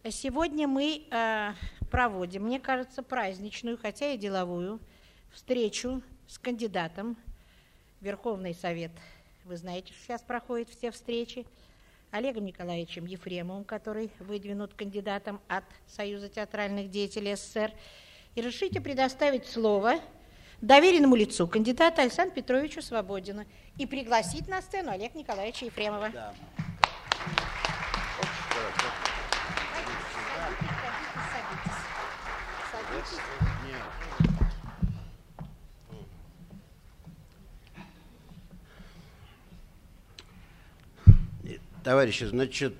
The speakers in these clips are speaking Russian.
Сегодня мы проводим, мне кажется, праздничную, хотя и деловую, встречу с кандидатом в Верховный Совет. Вы знаете, что сейчас проходят все встречи. Олегом Николаевичем Ефремовым, который выдвинут кандидатом от Союза театральных деятелей СССР. И разрешите предоставить слово доверенному лицу кандидата Александру Петровичу Свободину и пригласить на сцену Олега Николаевича Ефремова. Да. Садитесь. Товарищи, значит,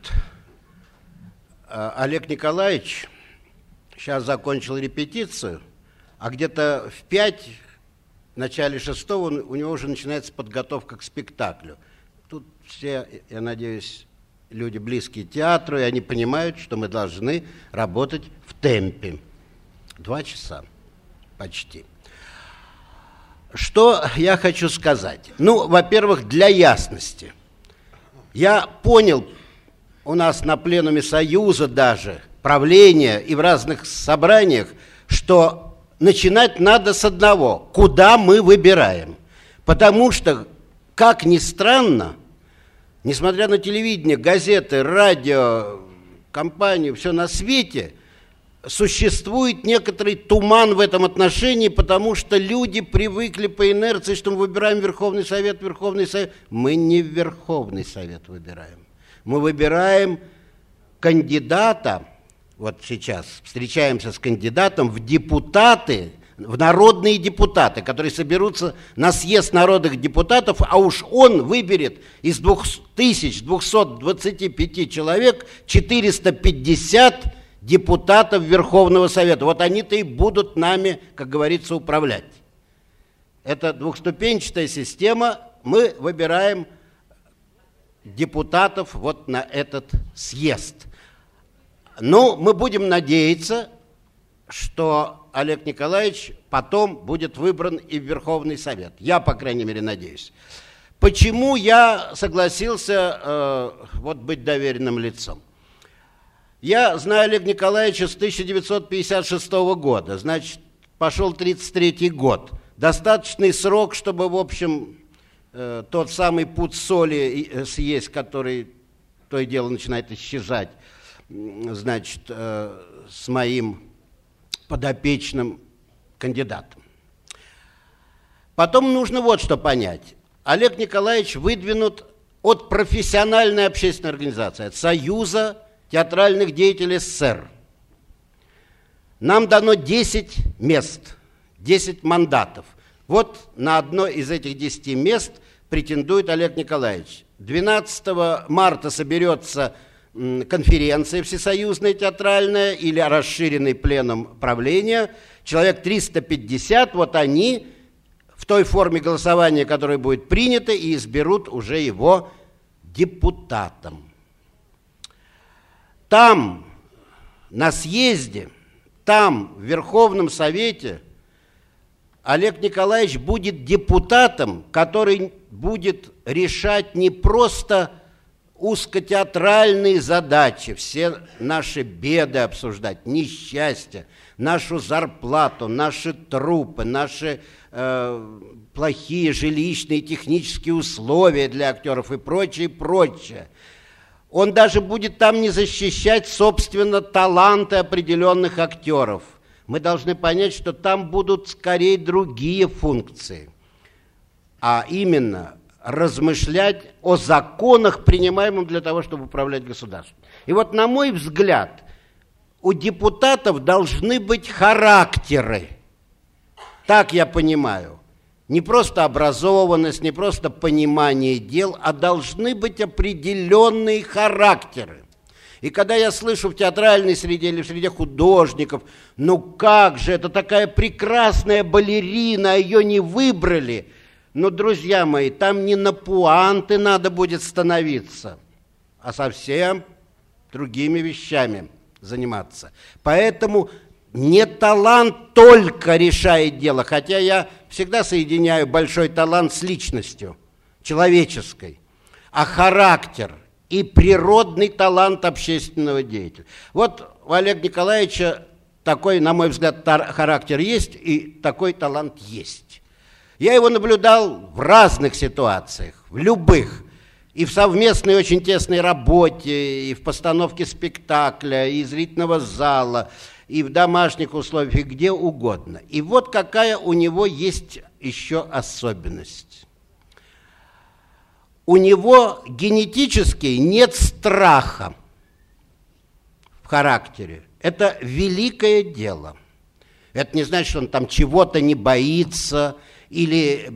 Олег Николаевич сейчас закончил репетицию, а где-то в 5, в начале 6 у него уже начинается подготовка к спектаклю. Тут все, я надеюсь, люди близкие к театру, и они понимают, что мы должны работать в темпе. 2 часа почти. Что я хочу сказать? Ну, во-первых, для ясности. Я понял, у нас на пленуме Союза даже, правления и в разных собраниях, что начинать надо с одного, куда мы выбираем. Потому что, как ни странно, несмотря на телевидение, газеты, радио, компанию, все на свете, существует некоторый туман в этом отношении, потому что люди привыкли по инерции, что мы выбираем Верховный Совет. Мы не в Верховный Совет выбираем. Мы выбираем кандидата, вот сейчас встречаемся с кандидатом в депутаты, в народные депутаты, которые соберутся на съезд народных депутатов, а уж он выберет из 2225 человек 450 депутатов Верховного Совета. Вот они-то и будут нами, как говорится, управлять. Это двухступенчатая система. Мы выбираем депутатов вот на этот съезд. Но мы будем надеяться, что Олег Николаевич потом будет выбран и в Верховный Совет. Я, по крайней мере, надеюсь. Почему я согласился вот быть доверенным лицом? Я знаю Олега Николаевича с 1956 года, значит, пошел 33-й год. Достаточный срок, чтобы, в общем, тот самый пуд соли съесть, который то и дело начинает исчезать, значит, с моим подопечным кандидатом. Потом нужно вот что понять. Олег Николаевич выдвинут от профессиональной общественной организации, от Союза театральных деятелей СССР. Нам дано 10 мест, 10 мандатов. Вот на одно из этих 10 мест претендует Олег Николаевич. 12 марта соберется конференция всесоюзная театральная или расширенный пленум правления. Человек 350, вот они в той форме голосования, которая будет принята, и изберут уже его депутатом. Там, на съезде, там, в Верховном Совете, Олег Николаевич будет депутатом, который будет решать не просто узкотеатральные задачи, все наши беды обсуждать, несчастья, нашу зарплату, наши трупы, наши плохие жилищные и технические условия для актеров и прочее, прочее. Он даже будет там не защищать, собственно, таланты определенных актеров. Мы должны понять, что там будут скорее другие функции, а именно размышлять о законах, принимаемых для того, чтобы управлять государством. И вот, на мой взгляд, у депутатов должны быть характеры. Так я понимаю. Не просто образованность, не просто понимание дел, а должны быть определенные характеры. И когда я слышу в театральной среде или в среде художников, ну как же, это такая прекрасная балерина, а ее не выбрали. Но, друзья мои, там не на пуанты надо будет становиться, а совсем другими вещами заниматься. Поэтому не талант только решает дело, хотя я всегда соединяю большой талант с личностью человеческой, а характер и природный талант общественного деятеля. Вот у Олега Николаевича такой, на мой взгляд, характер есть, и такой талант есть. Я его наблюдал в разных ситуациях, в любых. И в совместной очень тесной работе, и в постановке спектакля, и зрительного зала, и в домашних условиях, и где угодно. И вот какая у него есть еще особенность. У него генетически нет страха в характере. Это великое дело. Это не значит, что он там чего-то не боится или,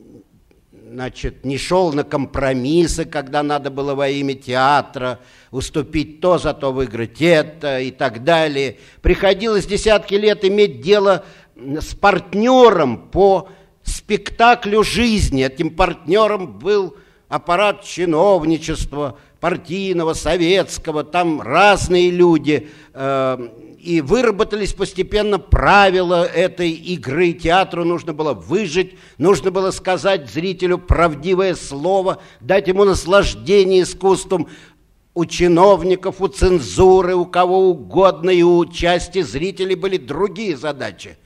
значит, не шел на компромиссы, когда надо было во имя театра уступить то, зато выиграть это и так далее. Приходилось десятки лет иметь дело с партнером по спектаклю жизни. Этим партнером был аппарат чиновничества, партийного, советского, там разные люди, и выработались постепенно правила этой игры. Театру нужно было выжить, нужно было сказать зрителю правдивое слово, дать ему наслаждение искусством. У чиновников, у цензуры, у кого угодно, и у части зрителей были другие задачи,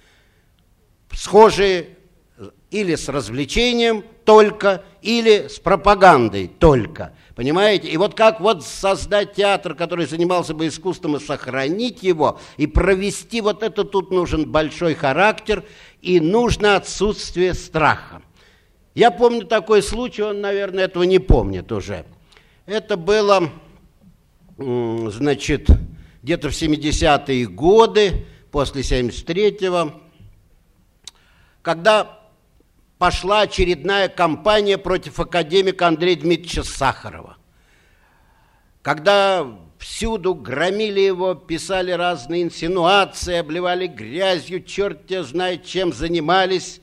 схожие или с развлечением только, или с пропагандой только. Понимаете? И вот как вот создать театр, который занимался бы искусством, и сохранить его, и провести вот это, тут нужен большой характер, и нужно отсутствие страха. Я помню такой случай, он, наверное, этого не помнит уже. Это было, значит, где-то в 70-е годы, после 73-го, когда пошла очередная кампания против академика Андрея Дмитриевича Сахарова. Когда всюду громили его, писали разные инсинуации, обливали грязью, черт тебя знает, чем занимались.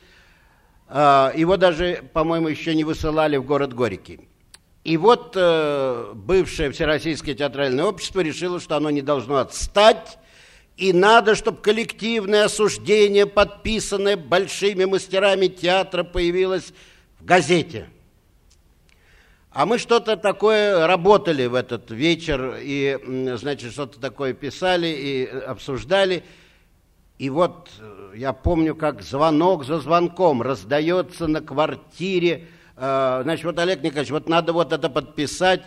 Его даже, по-моему, еще не высылали в город Горький. И вот бывшее Всероссийское театральное общество решило, что оно не должно отстать, и надо, чтобы коллективное осуждение, подписанное большими мастерами театра, появилось в газете. А мы что-то такое работали в этот вечер, и, значит, что-то такое писали и обсуждали. И вот я помню, как звонок за звонком раздается на квартире. Значит, вот, Олег Николаевич, вот надо вот это подписать.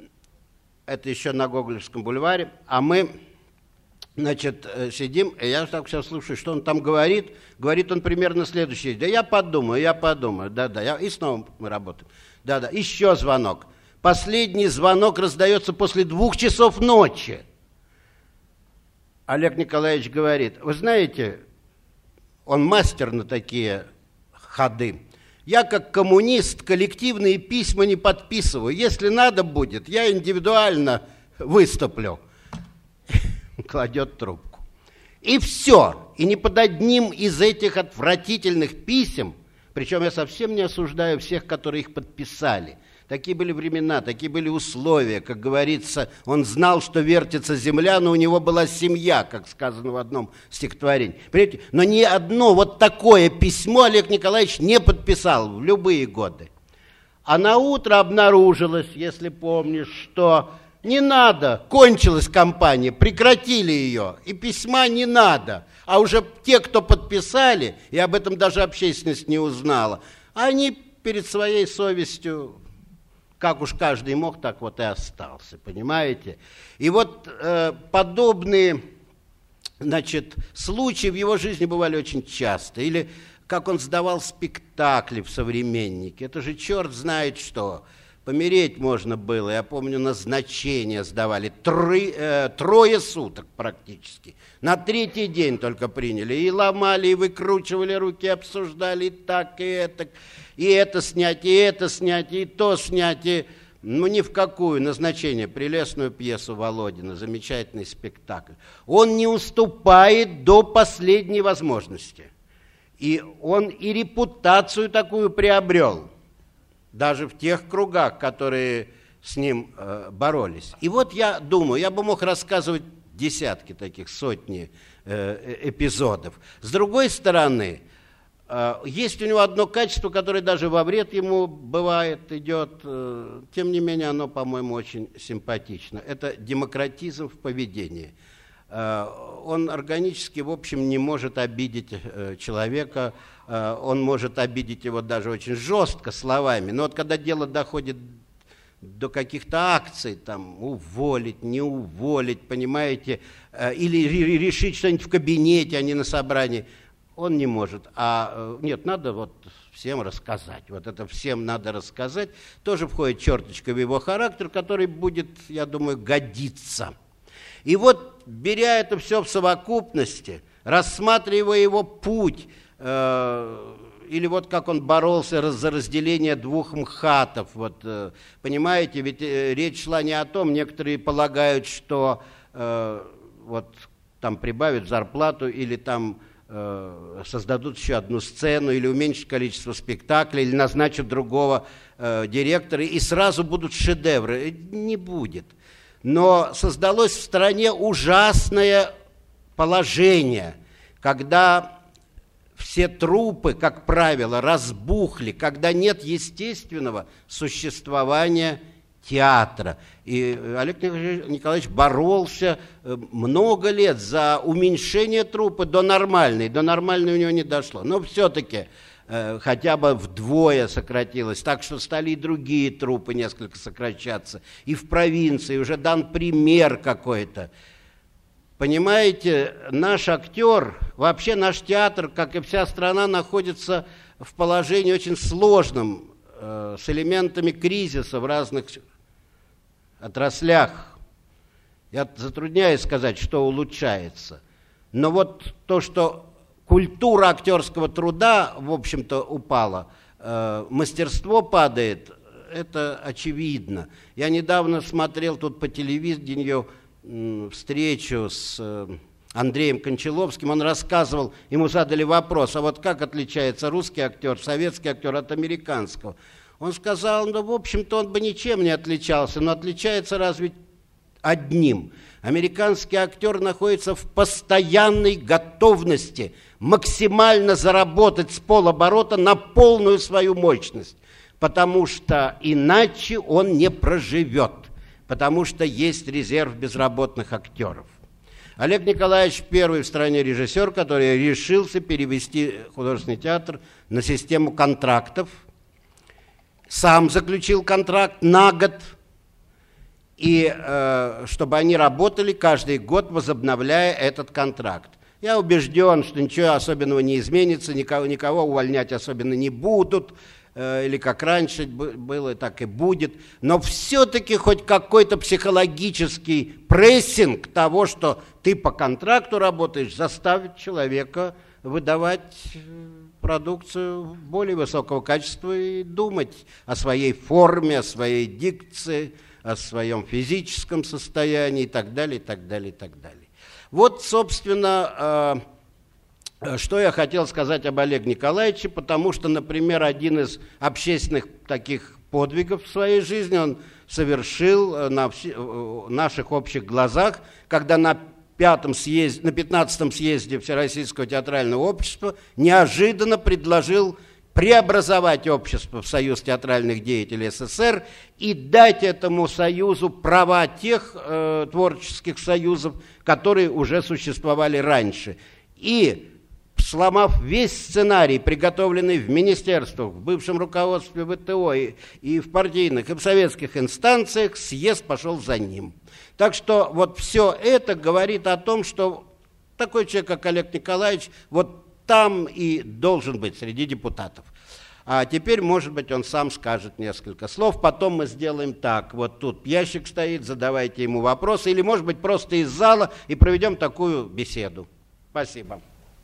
Это еще на Гоголевском бульваре. А мы... Значит, сидим, и я так все слушаю, что он там говорит. Говорит он примерно следующее. Да я подумаю. Да-да, и снова мы работаем. Да-да, еще звонок. Последний звонок раздается после 2 часов ночи. Олег Николаевич говорит, вы знаете, он мастер на такие ходы. Я как коммунист коллективные письма не подписываю. Если надо будет, я индивидуально выступлю. Кладет трубку. И все. И ни под одним из этих отвратительных писем, причем я совсем не осуждаю всех, которые их подписали. Такие были времена, такие были условия. Как говорится, он знал, что вертится земля, но у него была семья, как сказано в одном стихотворении. Понимаете? Но ни одно вот такое письмо Олег Николаевич не подписал в любые годы. А на утро обнаружилось, если помнишь, что... Не надо, кончилась кампания, прекратили ее, и письма не надо. А уже те, кто подписали, и об этом даже общественность не узнала, они перед своей совестью, как уж каждый мог, так вот и остался, понимаете? И вот подобные, значит, случаи в его жизни бывали очень часто. Или как он сдавал спектакли в «Современнике», это же черт знает что. Помереть можно было, я помню, назначение сдавали, 3 суток практически. На 3-й день только приняли, и ломали, и выкручивали руки, обсуждали и так, и это снять, и то снять, и, ну, ни в какую назначение, прелестную пьесу Володина, замечательный спектакль. Он не уступает до последней возможности, и он и репутацию такую приобрел, даже в тех кругах, которые с ним боролись. И вот я думаю, я бы мог рассказывать десятки таких, сотни эпизодов. С другой стороны, есть у него одно качество, которое даже во вред ему бывает, идет. Тем не менее, оно, по-моему, очень симпатично. Это демократизм в поведении. он органически, в общем, не может обидеть человека, он может обидеть его даже очень жестко словами, но вот когда дело доходит до каких-то акций, там, уволить, не уволить, понимаете, или решить что-нибудь в кабинете, а не на собрании, он не может. Нет, надо вот всем рассказать. Вот это всем надо рассказать. Тоже входит черточка в его характер, который будет, я думаю, годиться. И вот, беря это все в совокупности, рассматривая его путь, или вот как он боролся за разделение двух МХАТов, вот, понимаете, ведь речь шла не о том, некоторые полагают, что вот там прибавят зарплату или там создадут еще одну сцену, или уменьшат количество спектаклей, или назначат другого директора, и сразу будут шедевры. Не будет. Но создалось в стране ужасное положение, когда все труппы, как правило, разбухли, когда нет естественного существования театра. И Олег Николаевич боролся много лет за уменьшение труппы до нормальной. До нормальной у него не дошло. Но все-таки хотя бы вдвое сократилось, так что стали и другие труппы несколько сокращаться. И в провинции уже дан пример какой-то. Понимаете, наш актер, вообще наш театр, как и вся страна, находится в положении очень сложном, с элементами кризиса в разных отраслях. Я затрудняюсь сказать, что улучшается. Но вот то, что культура актерского труда, в общем-то, упала, мастерство падает, это очевидно. Я недавно смотрел тут по телевидению встречу с Андреем Кончаловским, он рассказывал, ему задали вопрос, а вот как отличается русский актер, советский актер от американского? Он сказал, ну, в общем-то, он бы ничем не отличался, но отличается разве одним. Американский актер находится в постоянной готовности максимально заработать с полоборота на полную свою мощность, потому что иначе он не проживет, потому что есть резерв безработных актеров. Олег Николаевич первый в стране режиссер, который решился перевести художественный театр на систему контрактов, сам заключил контракт на год, и чтобы они работали каждый год, возобновляя этот контракт. Я убежден, что ничего особенного не изменится, никого увольнять особенно не будут, или как раньше было, так и будет. Но все-таки хоть какой-то психологический прессинг того, что ты по контракту работаешь, заставит человека выдавать продукцию более высокого качества и думать о своей форме, о своей дикции, о своем физическом состоянии и так далее, и так далее, и так далее. Вот, собственно, что я хотел сказать об Олеге Николаевиче, потому что, например, один из общественных таких подвигов в своей жизни он совершил на наших общих глазах, когда на 15-м съезде Всероссийского театрального общества неожиданно предложил преобразовать общество в Союз театральных деятелей СССР и дать этому союзу права тех творческих союзов, которые уже существовали раньше. И, сломав весь сценарий, приготовленный в министерствах, в бывшем руководстве ВТО и в партийных, и в советских инстанциях, съезд пошел за ним. Так что вот все это говорит о том, что такой человек, как Олег Николаевич, вот там и должен быть среди депутатов. А теперь, может быть, он сам скажет несколько слов. Потом мы сделаем так. Вот тут ящик стоит, задавайте ему вопросы. Или, может быть, просто из зала и проведем такую беседу. Спасибо.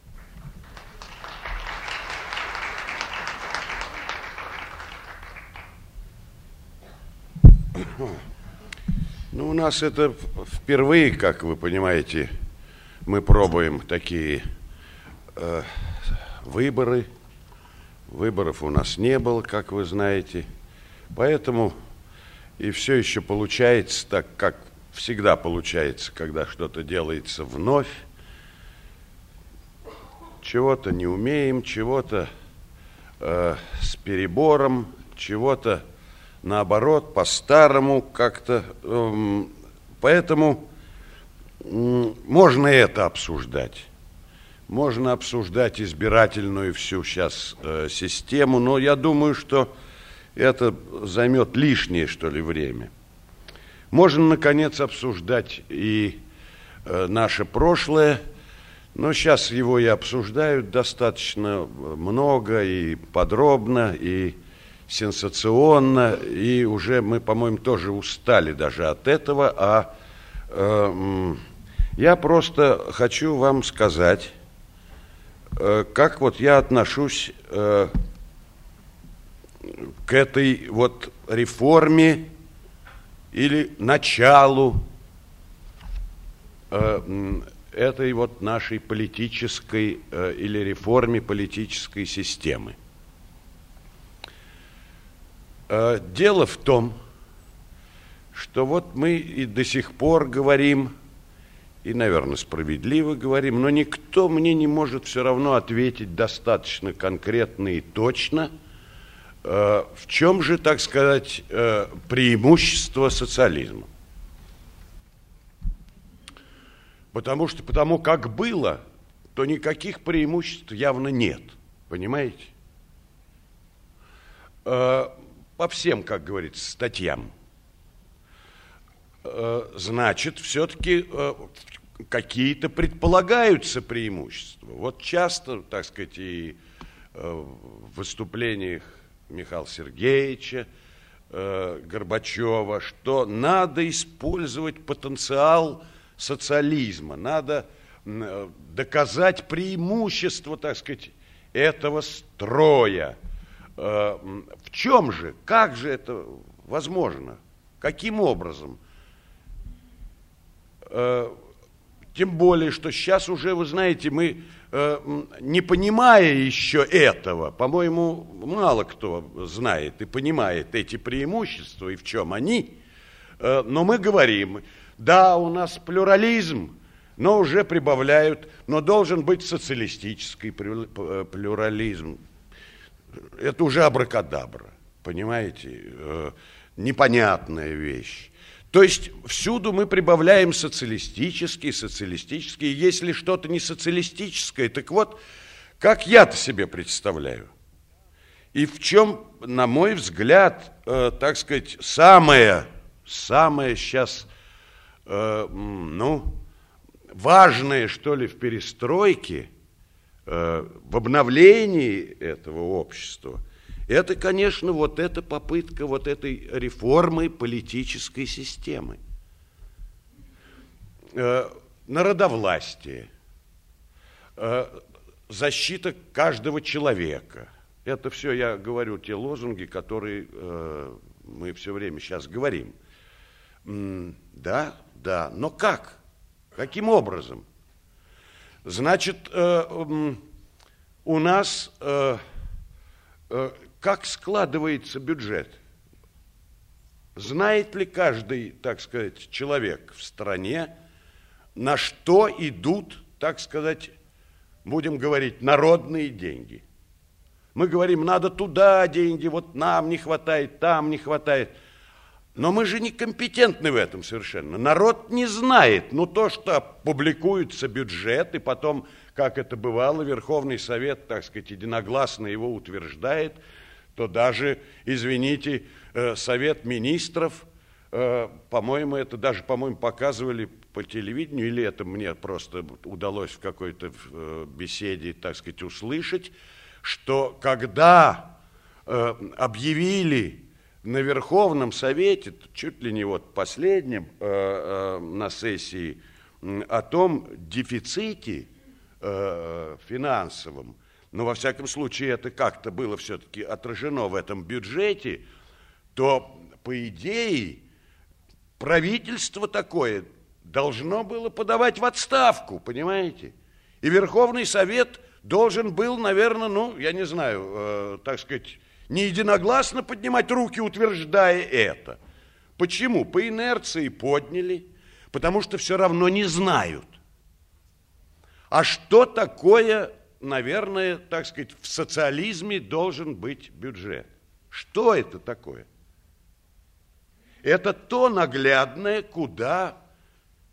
Ну, у нас это впервые, как вы понимаете, мы пробуем такие выборы. Выборов у нас не было, как вы знаете. Поэтому и все еще получается так, как всегда получается, когда что-то делается вновь. Чего-то не умеем, чего-то с перебором, чего-то наоборот, по-старому как-то. Поэтому можно это обсуждать. Можно обсуждать избирательную всю сейчас систему, но я думаю, что это займет лишнее, что ли, время. Можно, наконец, обсуждать и наше прошлое, но сейчас его и обсуждают достаточно много и подробно, и сенсационно, и уже мы, по-моему, тоже устали даже от этого, я просто хочу вам сказать, как вот я отношусь к этой вот реформе или началу этой вот нашей политической или реформе политической системы. Дело в том, что вот мы и до сих пор говорим, и, наверное, справедливо говорим, но никто мне не может все равно ответить достаточно конкретно и точно, в чем же, так сказать, преимущество социализма. Потому как было, то никаких преимуществ явно нет, понимаете? По всем, как говорится, статьям. Значит, все-таки какие-то предполагаются преимущества. Вот часто, так сказать, и в выступлениях Михаила Сергеевича Горбачева, что надо использовать потенциал социализма, надо доказать преимущество, так сказать, этого строя. В чем же, как же это возможно, каким образом? Тем более, что сейчас уже, вы знаете, мы, не понимая еще этого, по-моему, мало кто знает и понимает эти преимущества и в чем они, но мы говорим, да, у нас плюрализм, но уже прибавляют, но должен быть социалистический плюрализм. Это уже абракадабра, понимаете, непонятная вещь. То есть всюду мы прибавляем социалистический. Если что-то не социалистическое, так вот, как я-то себе представляю. И в чем, на мой взгляд, так сказать, самое сейчас, важное, что ли, в перестройке, в обновлении этого общества, это, конечно, вот эта попытка вот этой реформы политической системы. Народовластие, защита каждого человека. Это все, я говорю, те лозунги, которые мы все время сейчас говорим. Да, но как? Каким образом? Значит, у нас... Как складывается бюджет? Знает ли каждый, так сказать, человек в стране, на что идут, так сказать, будем говорить, народные деньги? Мы говорим, надо туда деньги, вот нам не хватает, там не хватает. Но мы же некомпетентны в этом совершенно. Народ не знает, то, что публикуется бюджет, и потом, как это бывало, Верховный Совет, так сказать, единогласно его утверждает, то даже, извините, Совет Министров, по-моему, это даже, показывали по телевидению, или это мне просто удалось в какой-то беседе, так сказать, услышать, что когда объявили на Верховном Совете, чуть ли не вот последнем на сессии, о том дефиците финансовом, но во всяком случае это как-то было все-таки отражено в этом бюджете, то, по идее, правительство такое должно было подавать в отставку, понимаете? И Верховный Совет должен был, наверное, я не знаю, так сказать, не единогласно поднимать руки, утверждая это. Почему? По инерции подняли, потому что все равно не знают. А что такое, наверное, так сказать, в социализме должен быть бюджет? Что это такое? Это то наглядное, куда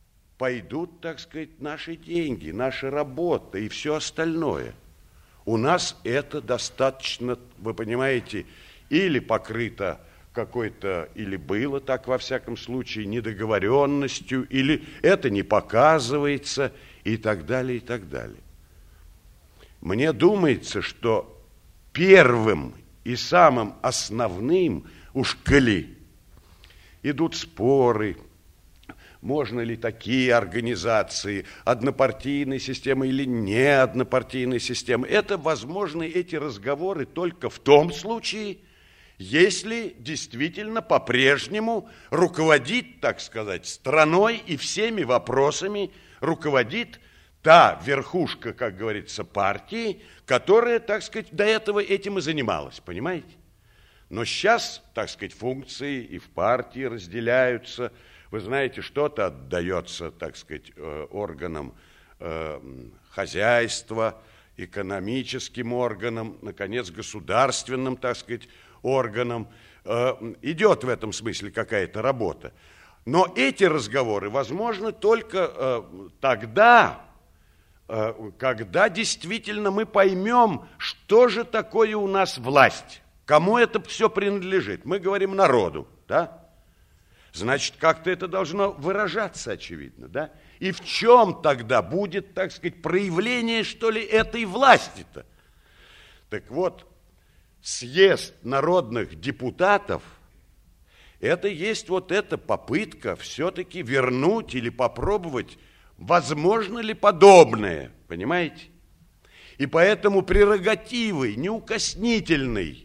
пойдут, так сказать, наши деньги, наша работа и все остальное. У нас это достаточно, вы понимаете, или покрыто какой-то, или было так, во всяком случае, недоговоренностью, или это не показывается, и так далее, и так далее. Мне думается, что первым и самым основным, уж коли идут споры, можно ли такие организации, однопартийной системы или не однопартийной системы, это возможны эти разговоры только в том случае, если действительно по-прежнему руководит, так сказать, страной и всеми вопросами руководит та верхушка, как говорится, партии, которая, так сказать, до этого этим и занималась, понимаете? Но сейчас, так сказать, функции и в партии разделяются. Вы знаете, что-то отдается, так сказать, органам хозяйства, экономическим органам, наконец, государственным, так сказать, органам. Идет в этом смысле какая-то работа. Но эти разговоры возможны только тогда, когда действительно мы поймем, что же такое у нас власть, кому это все принадлежит. Мы говорим народу, да? Значит, как-то это должно выражаться, очевидно, да? И в чем тогда будет, так сказать, проявление, что ли, этой власти-то? Так вот, съезд народных депутатов, это есть вот эта попытка все-таки вернуть или попробовать, возможно ли подобное, понимаете? И поэтому прерогативой неукоснительной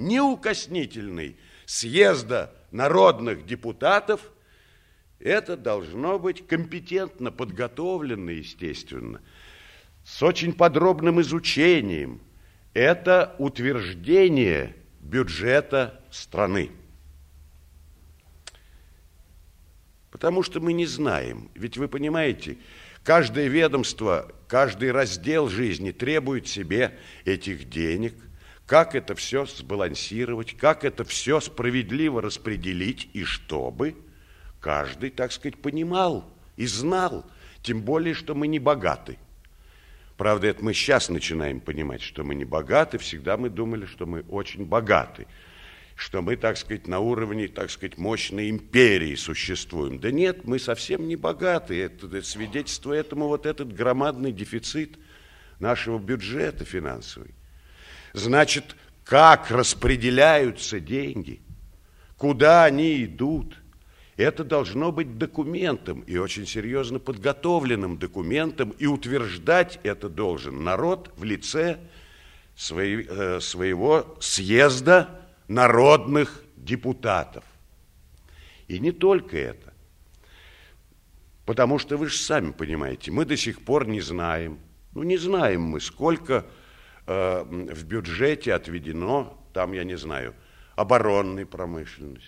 съезда народных депутатов, это должно быть компетентно подготовлено, естественно, с очень подробным изучением. Это утверждение бюджета страны. Потому что мы не знаем. Ведь вы понимаете, каждое ведомство, каждый раздел жизни требует себе этих денег. Как это все сбалансировать, как это все справедливо распределить, и чтобы каждый, так сказать, понимал и знал, тем более, что мы не богаты. Правда, это мы сейчас начинаем понимать, что мы не богаты, всегда мы думали, что мы очень богаты, что мы, так сказать, на уровне, так сказать, мощной империи существуем. Да нет, мы совсем не богаты, это свидетельство этому вот этот громадный дефицит нашего бюджета финансовый. Значит, как распределяются деньги, куда они идут, это должно быть документом, и очень серьезно подготовленным документом, и утверждать это должен народ в лице своего съезда народных депутатов. И не только это, потому что вы же сами понимаете, мы до сих пор не знаем, не знаем мы, сколько в бюджете отведено, там, я не знаю, оборонной промышленности.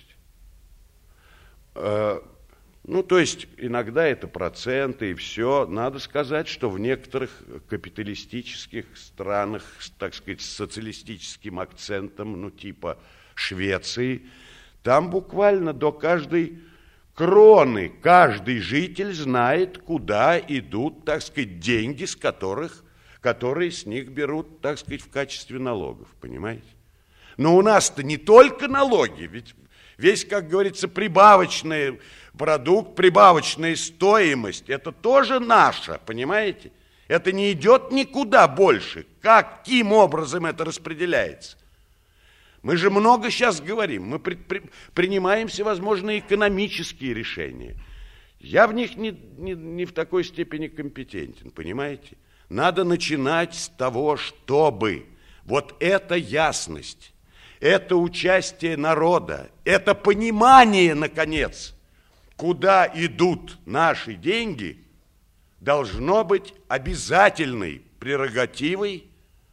То есть иногда это проценты и все. Надо сказать, что в некоторых капиталистических странах, так сказать, с социалистическим акцентом, типа Швеции, там буквально до каждой кроны каждый житель знает, куда идут, так сказать, деньги, которые с них берут, так сказать, в качестве налогов, понимаете? Но у нас-то не только налоги, ведь весь, как говорится, прибавочный продукт, прибавочная стоимость, это тоже наша, понимаете? Это не идет никуда больше. Каким образом это распределяется? Мы же много сейчас говорим, мы принимаем всевозможные экономические решения. Я в них не в такой степени компетентен, понимаете? Надо начинать с того, чтобы вот эта ясность, это участие народа, это понимание, наконец, куда идут наши деньги, должно быть обязательной прерогативой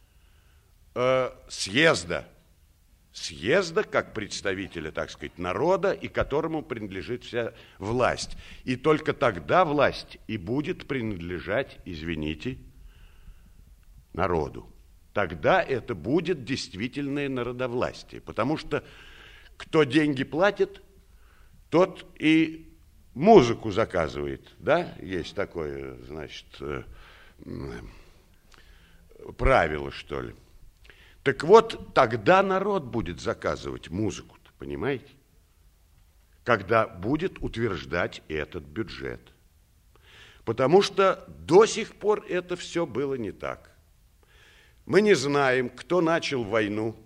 съезда. Съезда как представителя, так сказать, народа, и которому принадлежит вся власть. И только тогда власть и будет принадлежать, извините, народу. Тогда это будет действительное народовластие. Потому что кто деньги платит, тот и музыку заказывает, да, есть такое, значит, правило, что ли. Так вот, тогда народ будет заказывать музыку-то, понимаете? Когда будет утверждать этот бюджет. Потому что до сих пор это все было не так. Мы не знаем, кто начал войну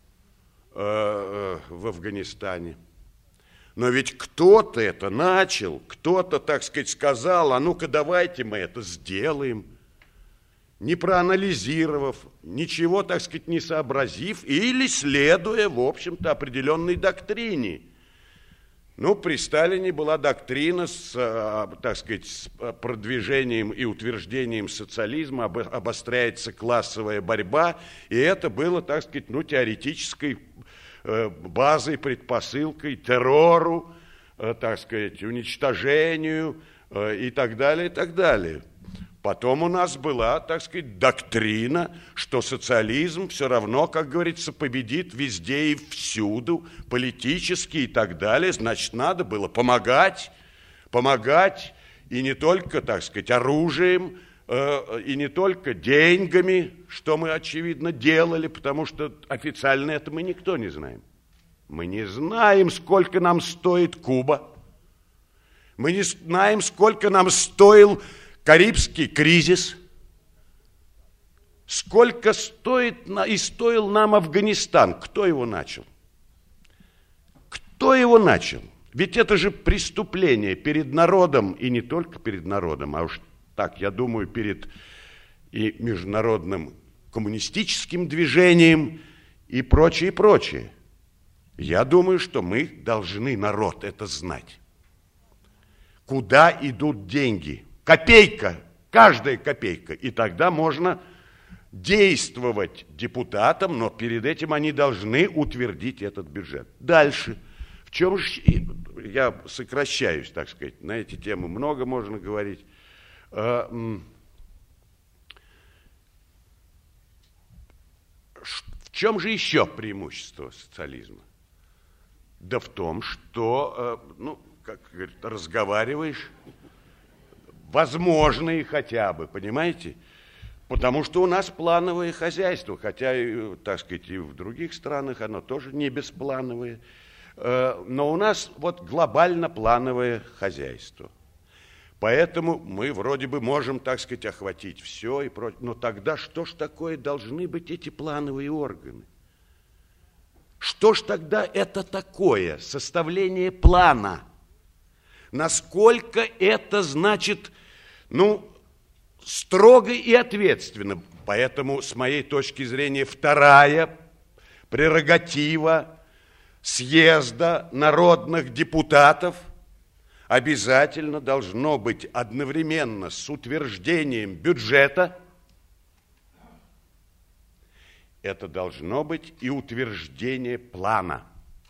в Афганистане. Но ведь кто-то это начал, кто-то, так сказать, сказал, а ну-ка давайте мы это сделаем, не проанализировав, ничего, так сказать, не сообразив или следуя, в общем-то, определенной доктрине. Ну, при Сталине была доктрина с, так сказать, с продвижением и утверждением социализма, обостряется классовая борьба, и это было, так сказать, ну, теоретической базой, предпосылкой террору, так сказать, уничтожению и так далее, и так далее. Потом у нас была, так сказать, доктрина, что социализм все равно, как говорится, победит везде и всюду, политически и так далее. Значит, надо было помогать, и не только, так сказать, оружием, и не только деньгами, что мы, очевидно, делали, потому что официально это мы никто не знаем. Мы не знаем, сколько нам стоит Куба. Мы не знаем, сколько нам стоил Карибский кризис, сколько стоил нам Афганистан. Кто его начал? Кто его начал? Ведь это же преступление перед народом, и не только перед народом, а уж так, я думаю, перед и международным коммунистическим движением и прочее, и прочее. Я думаю, что мы должны, народ, это знать. Куда идут деньги? Копейка, каждая копейка. И тогда можно действовать депутатам, но перед этим они должны утвердить этот бюджет. Дальше. В чем же, я сокращаюсь, так сказать, на эти темы много можно говорить. В чем же еще преимущество социализма? Да в том, что, ну, как говорят, разговариваешь, возможные хотя бы, понимаете? Потому что у нас плановое хозяйство, хотя, так сказать, и в других странах оно тоже не бесплановое. Но у нас вот глобально плановое хозяйство. Поэтому мы вроде бы можем, так сказать, охватить все и прочее. Но тогда что ж такое должны быть эти плановые органы? Что ж тогда это такое, составление плана? Насколько это значит, ну, строго и ответственно? Поэтому, с моей точки зрения, вторая прерогатива съезда народных депутатов обязательно должно быть одновременно с утверждением бюджета. Это должно быть и утверждение плана.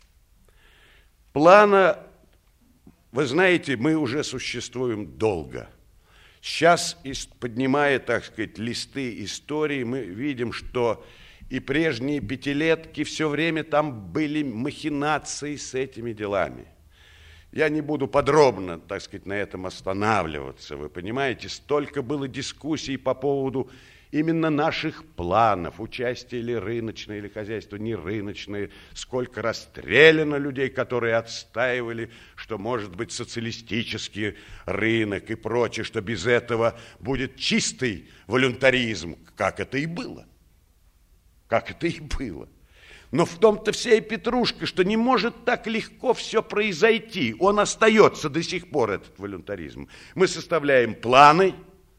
Плана, вы знаете, мы уже существуем долго. Сейчас, поднимая, так сказать, листы истории, мы видим, что и прежние пятилетки все время там были махинации с этими делами. Я не буду подробно, так сказать, на этом останавливаться. Вы понимаете, столько было дискуссий по поводу именно наших планов, участие или рыночное, или хозяйство не рыночное, сколько расстреляно людей, которые отстаивали, что может быть социалистический рынок и прочее, что без этого будет чистый волюнтаризм, как это и было. Как это и было. Но в том-то вся и петрушка, что не может так легко все произойти. Он остается до сих пор, этот волюнтаризм. Мы составляем планы,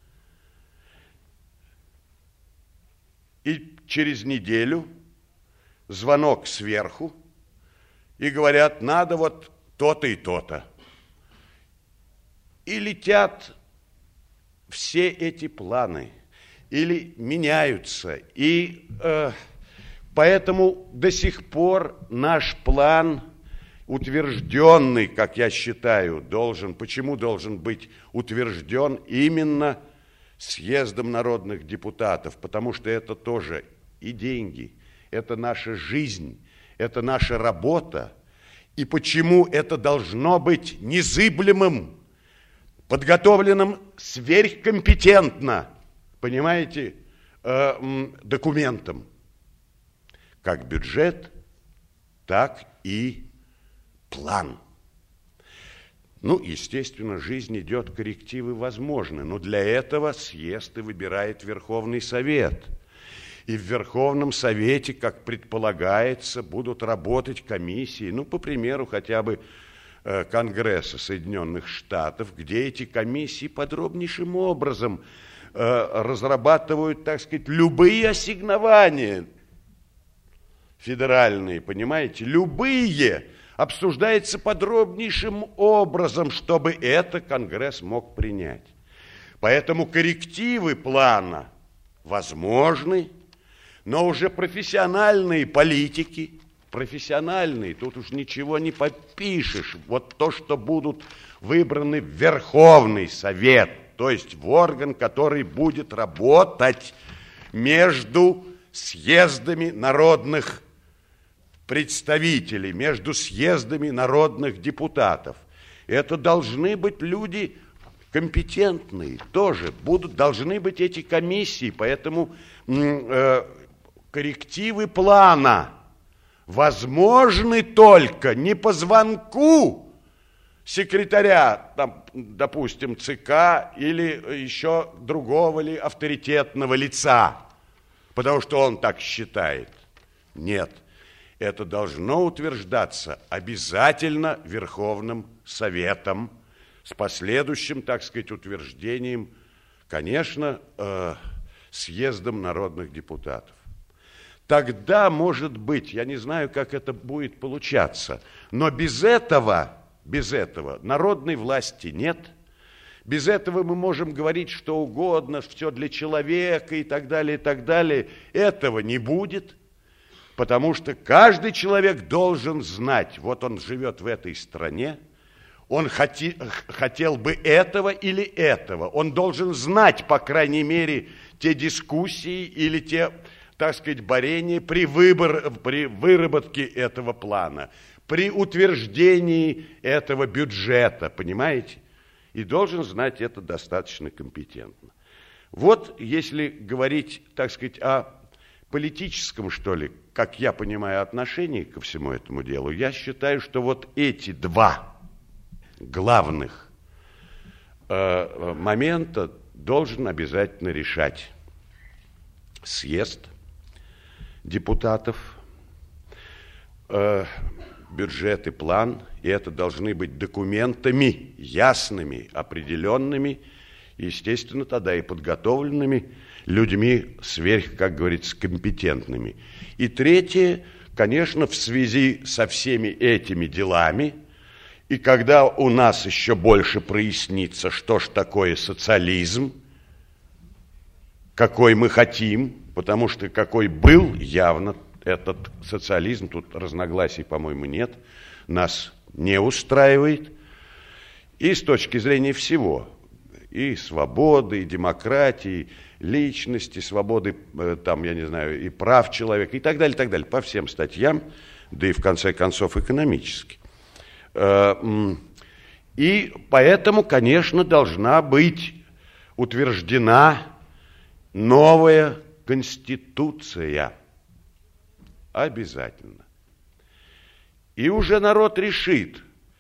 и через неделю звонок сверху, и говорят, надо вот то-то и то-то. И летят все эти планы, или меняются, и поэтому до сих пор наш план утвержденный, как я считаю, почему должен быть утвержден именно съездом народных депутатов, потому что это тоже и деньги, это наша жизнь, это наша работа, и почему это должно быть незыблемым, подготовленным сверхкомпетентно, понимаете, документом. Как бюджет, так и план. Ну, естественно, жизнь идет, коррективы возможны, но для этого съезд и выбирает Верховный Совет. И в Верховном Совете, как предполагается, будут работать комиссии, ну, по примеру, хотя бы Конгресса Соединенных Штатов, где эти комиссии подробнейшим образом разрабатывают, так сказать, любые ассигнования федеральные, понимаете, любые, обсуждается подробнейшим образом, чтобы это Конгресс мог принять. Поэтому коррективы плана возможны, но уже профессиональные политики, профессиональные, тут уж ничего не попишешь. Вот то, что будут выбраны в Верховный Совет, то есть в орган, который будет работать между съездами народных представителей, между съездами народных депутатов. Это должны быть люди компетентные тоже, должны быть эти комиссии, поэтому коррективы плана возможны только не по звонку секретаря, там, допустим, ЦК или еще другого ли авторитетного лица, потому что он так считает. Нет, это должно утверждаться обязательно Верховным Советом с последующим, так сказать, утверждением, конечно, съездом народных депутатов. Тогда, может быть, я не знаю, как это будет получаться, но без этого народной власти нет. Без этого мы можем говорить что угодно, все для человека и так далее, и так далее. Этого не будет, потому что каждый человек должен знать, вот он живет в этой стране, он хотел бы этого или этого. Он должен знать, по крайней мере, те дискуссии или те, так сказать, борения при выработке этого плана, при утверждении этого бюджета, понимаете? И должен знать это достаточно компетентно. Вот если говорить, так сказать, о политическом, что ли, как я понимаю, отношении ко всему этому делу, я считаю, что вот эти два главных момента должен обязательно решать съезд депутатов, бюджет и план, и это должны быть документами ясными, определенными, естественно, тогда и подготовленными людьми как говорится, компетентными. И третье, конечно, в связи со всеми этими делами, и когда у нас еще больше прояснится, что ж такое социализм, какой мы хотим, потому что какой был явно этот социализм, тут разногласий, по-моему, нет, нас не устраивает. И с точки зрения всего, и свободы, и демократии, личности, свободы, там, я не знаю, и прав человека, и так далее, по всем статьям, да и в конце концов экономически. И поэтому, конечно, должна быть утверждена новая Конституция. Обязательно. И уже народ решит.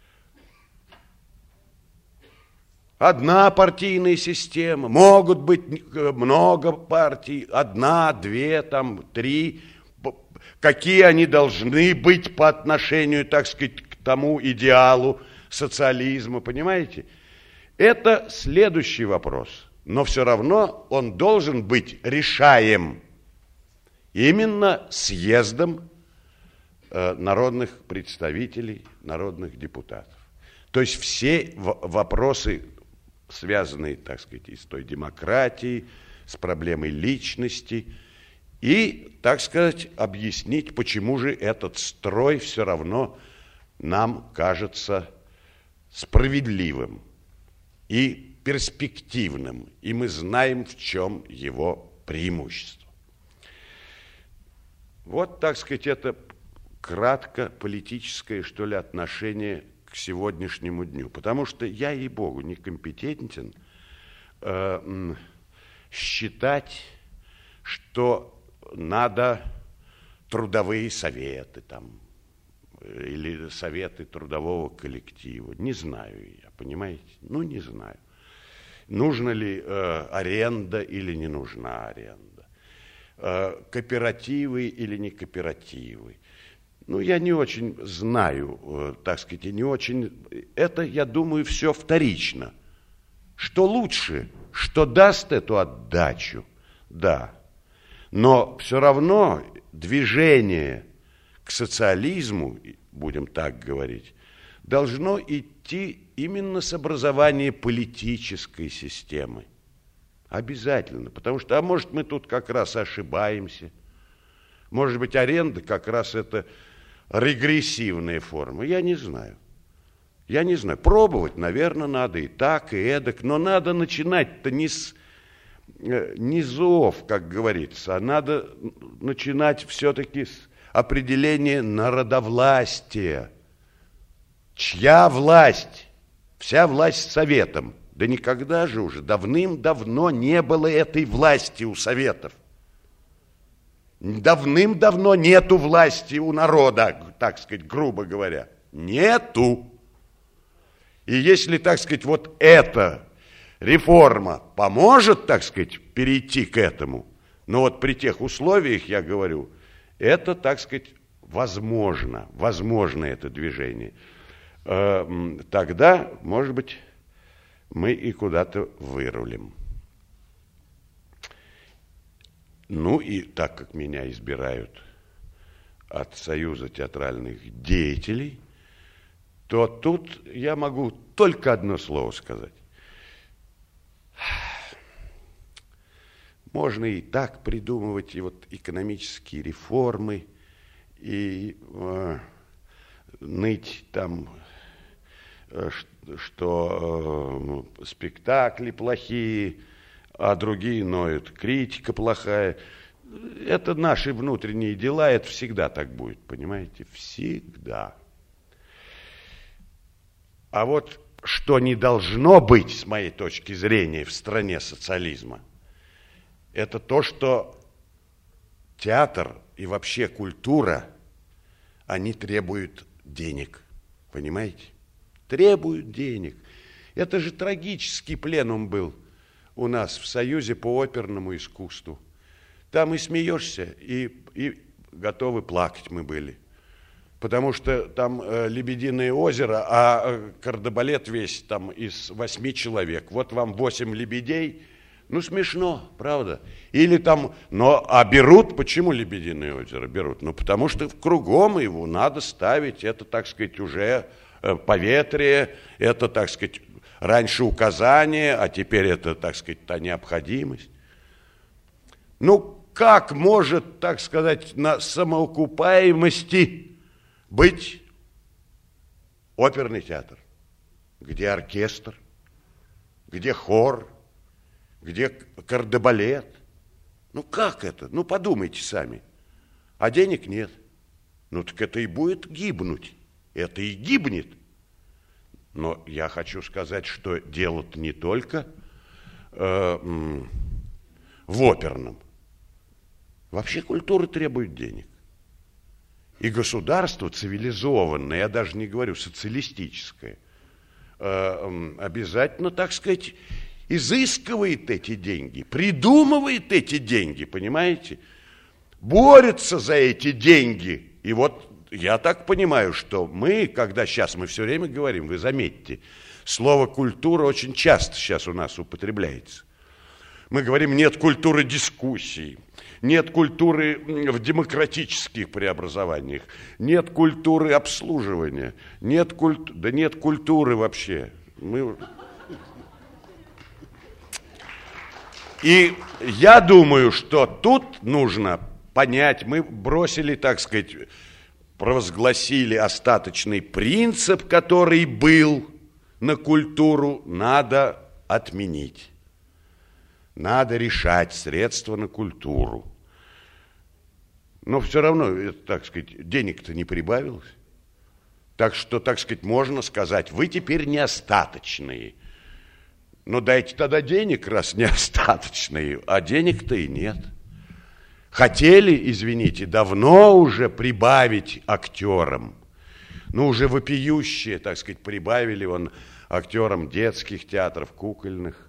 Одна партийная система, могут быть много партий, одна, две, там, три. Какие они должны быть по отношению, так сказать, к тому идеалу социализма, понимаете? Это следующий вопрос. Но все равно он должен быть решаем именно съездом народных представителей, народных депутатов. То есть все вопросы, связанные, так сказать, и с той демократией, с проблемой личности, и, так сказать, объяснить, почему же этот строй все равно нам кажется справедливым и перспективным, и мы знаем, в чем его преимущество. Вот, так сказать, это кратко политическое, что ли, отношение к сегодняшнему дню. Потому что я, ей-богу, некомпетентен считать, что надо трудовые советы там, или советы трудового коллектива. Не знаю я, понимаете? Ну, не знаю. Нужна ли аренда или не нужна аренда? Кооперативы или не кооперативы? Ну, я не очень знаю, так сказать, и не очень... Это, я думаю, все вторично. Что лучше, что даст эту отдачу, да. Но все равно движение к социализму, будем так говорить, должно идти именно с образования политической системы. Обязательно. Потому что, а может, мы тут как раз ошибаемся. Может быть, аренда как раз это регрессивная форма. Я не знаю. Я не знаю. Пробовать, наверное, надо и так, и эдак. Но надо начинать-то не с низов, как говорится, а надо начинать все-таки с определения народовластия. Чья власть? Вся власть советом. Да никогда же уже, давным-давно не было этой власти у советов. Давным-давно нету власти у народа, так сказать, грубо говоря. Нету. И если, так сказать, вот эта реформа поможет, так сказать, перейти к этому, но вот при тех условиях, я говорю, это, так сказать, возможно это движение. Тогда, может быть, мы и куда-то вырулим. Ну и так как меня избирают от Союза театральных деятелей, то тут я могу только одно слово сказать. Можно и так придумывать и вот экономические реформы, и ныть там, что спектакли плохие, а другие ноют, критика плохая. Это наши внутренние дела, это всегда так будет, понимаете? Всегда. А вот что не должно быть, с моей точки зрения, в стране социализма, это то, что театр и вообще культура, они требуют денег, понимаете? Требуют денег. Это же трагический пленум был у нас в Союзе по оперному искусству. Там и смеешься, и готовы плакать мы были. Потому что там «Лебединое озеро», а кардебалет весь там из 8 человек. Вот вам 8 лебедей. Ну, смешно, правда? Или там, а берут, почему «Лебединое озеро» берут? Ну, потому что кругом его надо ставить, это, так сказать, уже поветрие, это, так сказать, раньше указание, а теперь это, так сказать, та необходимость. Ну, как может, так сказать, на самоокупаемости быть оперный театр? Где оркестр, где хор, где кардебалет? Ну, как это? Ну, подумайте сами. А денег нет. Ну, так это и будет гибнуть. Это и гибнет. Но я хочу сказать, что дело-то не только в оперном. Вообще культура требует денег. И государство цивилизованное, я даже не говорю социалистическое, обязательно, так сказать, изыскивает эти деньги, придумывает эти деньги, понимаете? Борется за эти деньги. И вот я так понимаю, что мы, когда сейчас мы все время говорим, вы заметьте, слово «культура» очень часто сейчас у нас употребляется. Мы говорим, нет культуры дискуссий, нет культуры в демократических преобразованиях, нет культуры обслуживания, нет культуры вообще. И я думаю, что тут нужно понять, мы бросили, так сказать, провозгласили остаточный принцип, который был на культуру, надо отменить. Надо решать средства на культуру. Но все равно, так сказать, денег-то не прибавилось. Так что, так сказать, можно сказать, вы теперь не остаточные. Но дайте тогда денег, раз не остаточные, а денег-то и нет. Хотели, извините, давно уже прибавить актерам. Ну, уже вопиющие, так сказать, прибавили актерам детских театров, кукольных.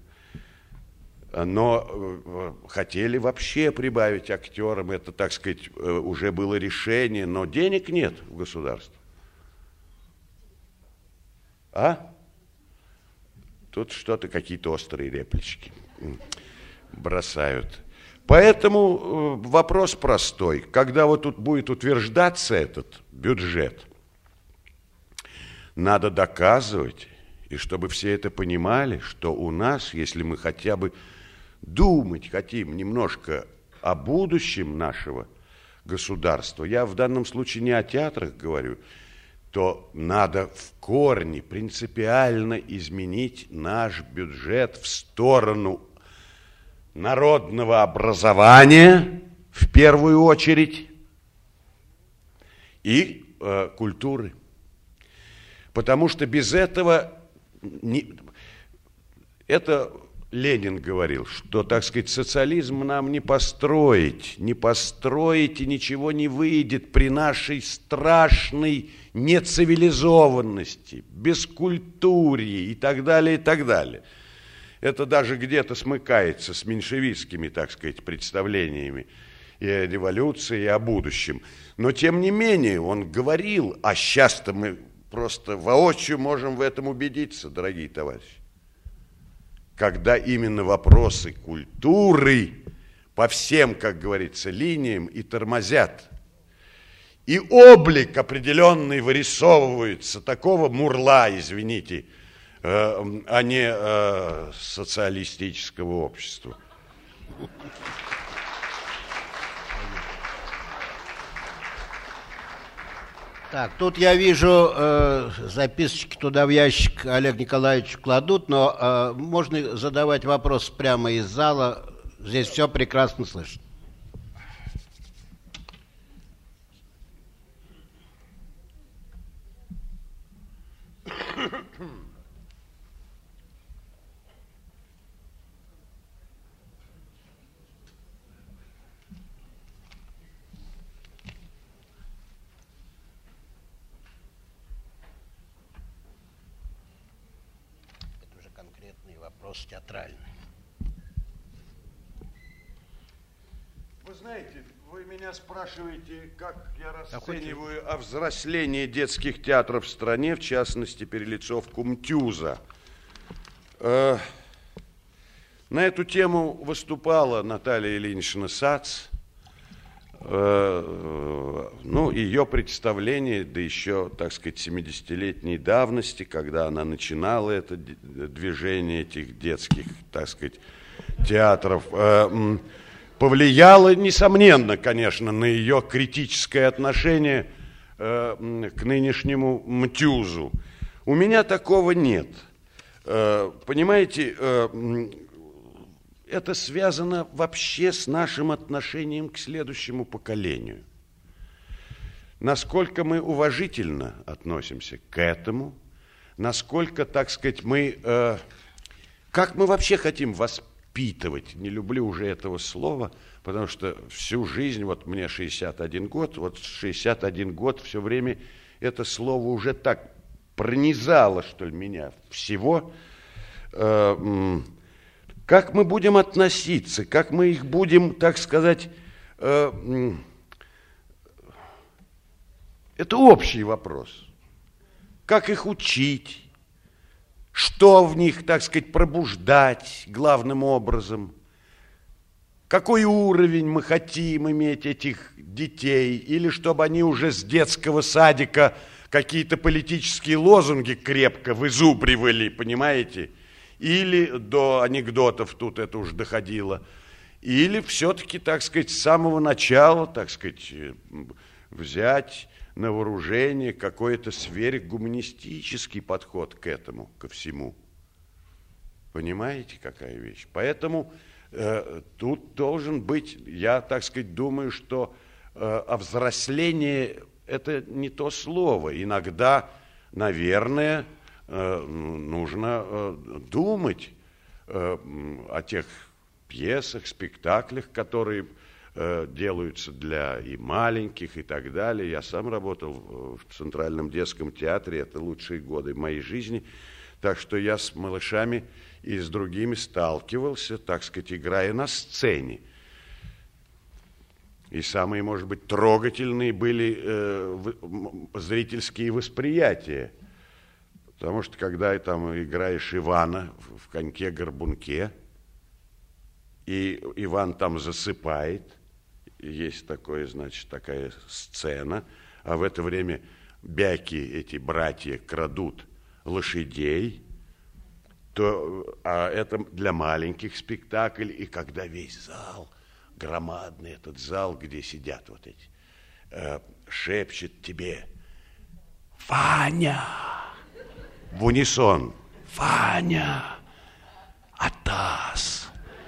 Но хотели вообще прибавить актерам, это, так сказать, уже было решение, но денег нет в государстве. А? Тут что-то, какие-то острые реплички бросают. Поэтому вопрос простой. Когда вот тут будет утверждаться этот бюджет, надо доказывать, и чтобы все это понимали, что у нас, если мы хотя бы думать хотим немножко о будущем нашего государства, я в данном случае не о театрах говорю, то надо в корне принципиально изменить наш бюджет в сторону народного образования, в первую очередь, и культуры. Потому что без этого... Это Ленин говорил, что, так сказать, социализм нам не построить и ничего не выйдет при нашей страшной нецивилизованности, бескультурье и так далее, и так далее. Это даже где-то смыкается с меньшевистскими, так сказать, представлениями и о революции, и о будущем. Но, тем не менее, он говорил, а сейчас-то мы просто воочию можем в этом убедиться, дорогие товарищи, когда именно вопросы культуры по всем, как говорится, линиям и тормозят. И облик определенный вырисовывается такого мурла, извините, а не социалистического общества. Так, тут я вижу, записочки туда в ящик Олег Николаевич кладут, но можно задавать вопрос прямо из зала. Здесь все прекрасно слышно. Вопрос театральный. Вы знаете, вы меня спрашиваете, как я расцениваю о взрослении детских театров в стране, в частности, перелицовку МТЮЗа. На эту тему выступала Наталья Ильинична Сац. Ну, ее представление, да еще, так сказать, 70-летней давности, когда она начинала это движение этих детских, так сказать, театров, повлияло, несомненно, конечно, на ее критическое отношение к нынешнему МТЮЗу. У меня такого нет. Понимаете, это связано вообще с нашим отношением к следующему поколению. Насколько мы уважительно относимся к этому, насколько, так сказать, мы... как мы вообще хотим воспитывать, не люблю уже этого слова, потому что всю жизнь, вот мне 61 год, вот 61 год все время это слово уже так пронизало, что ли, меня всего... Как мы будем относиться, как мы их будем, так сказать, это общий вопрос. Как их учить, что в них, так сказать, пробуждать главным образом, какой уровень мы хотим иметь этих детей, или чтобы они уже с детского садика какие-то политические лозунги крепко вызубривали, понимаете? Или до анекдотов тут это уж доходило, или все-таки, так сказать, с самого начала, так сказать, взять на вооружение какой-то сверхгуманистический подход к этому, ко всему. Понимаете, какая вещь? Поэтому тут должен быть, я, так сказать, думаю, что А взросление – это не то слово. Иногда, наверное, нужно думать о тех пьесах, спектаклях, которые делаются для и маленьких, и так далее. Я сам работал в Центральном детском театре, это лучшие годы моей жизни, так что я с малышами и с другими сталкивался, так сказать, играя на сцене. И самые, может быть, трогательные были зрительские восприятия. Потому что, когда там играешь Ивана в коньке-горбунке, и Иван там засыпает, есть такое, значит, такая сцена, а в это время бяки, эти братья, крадут лошадей, а это для маленьких спектакль, и когда весь зал, громадный этот зал, где сидят вот эти, шепчет тебе: «Ваня!» В унисон: «Ваня! Атас!»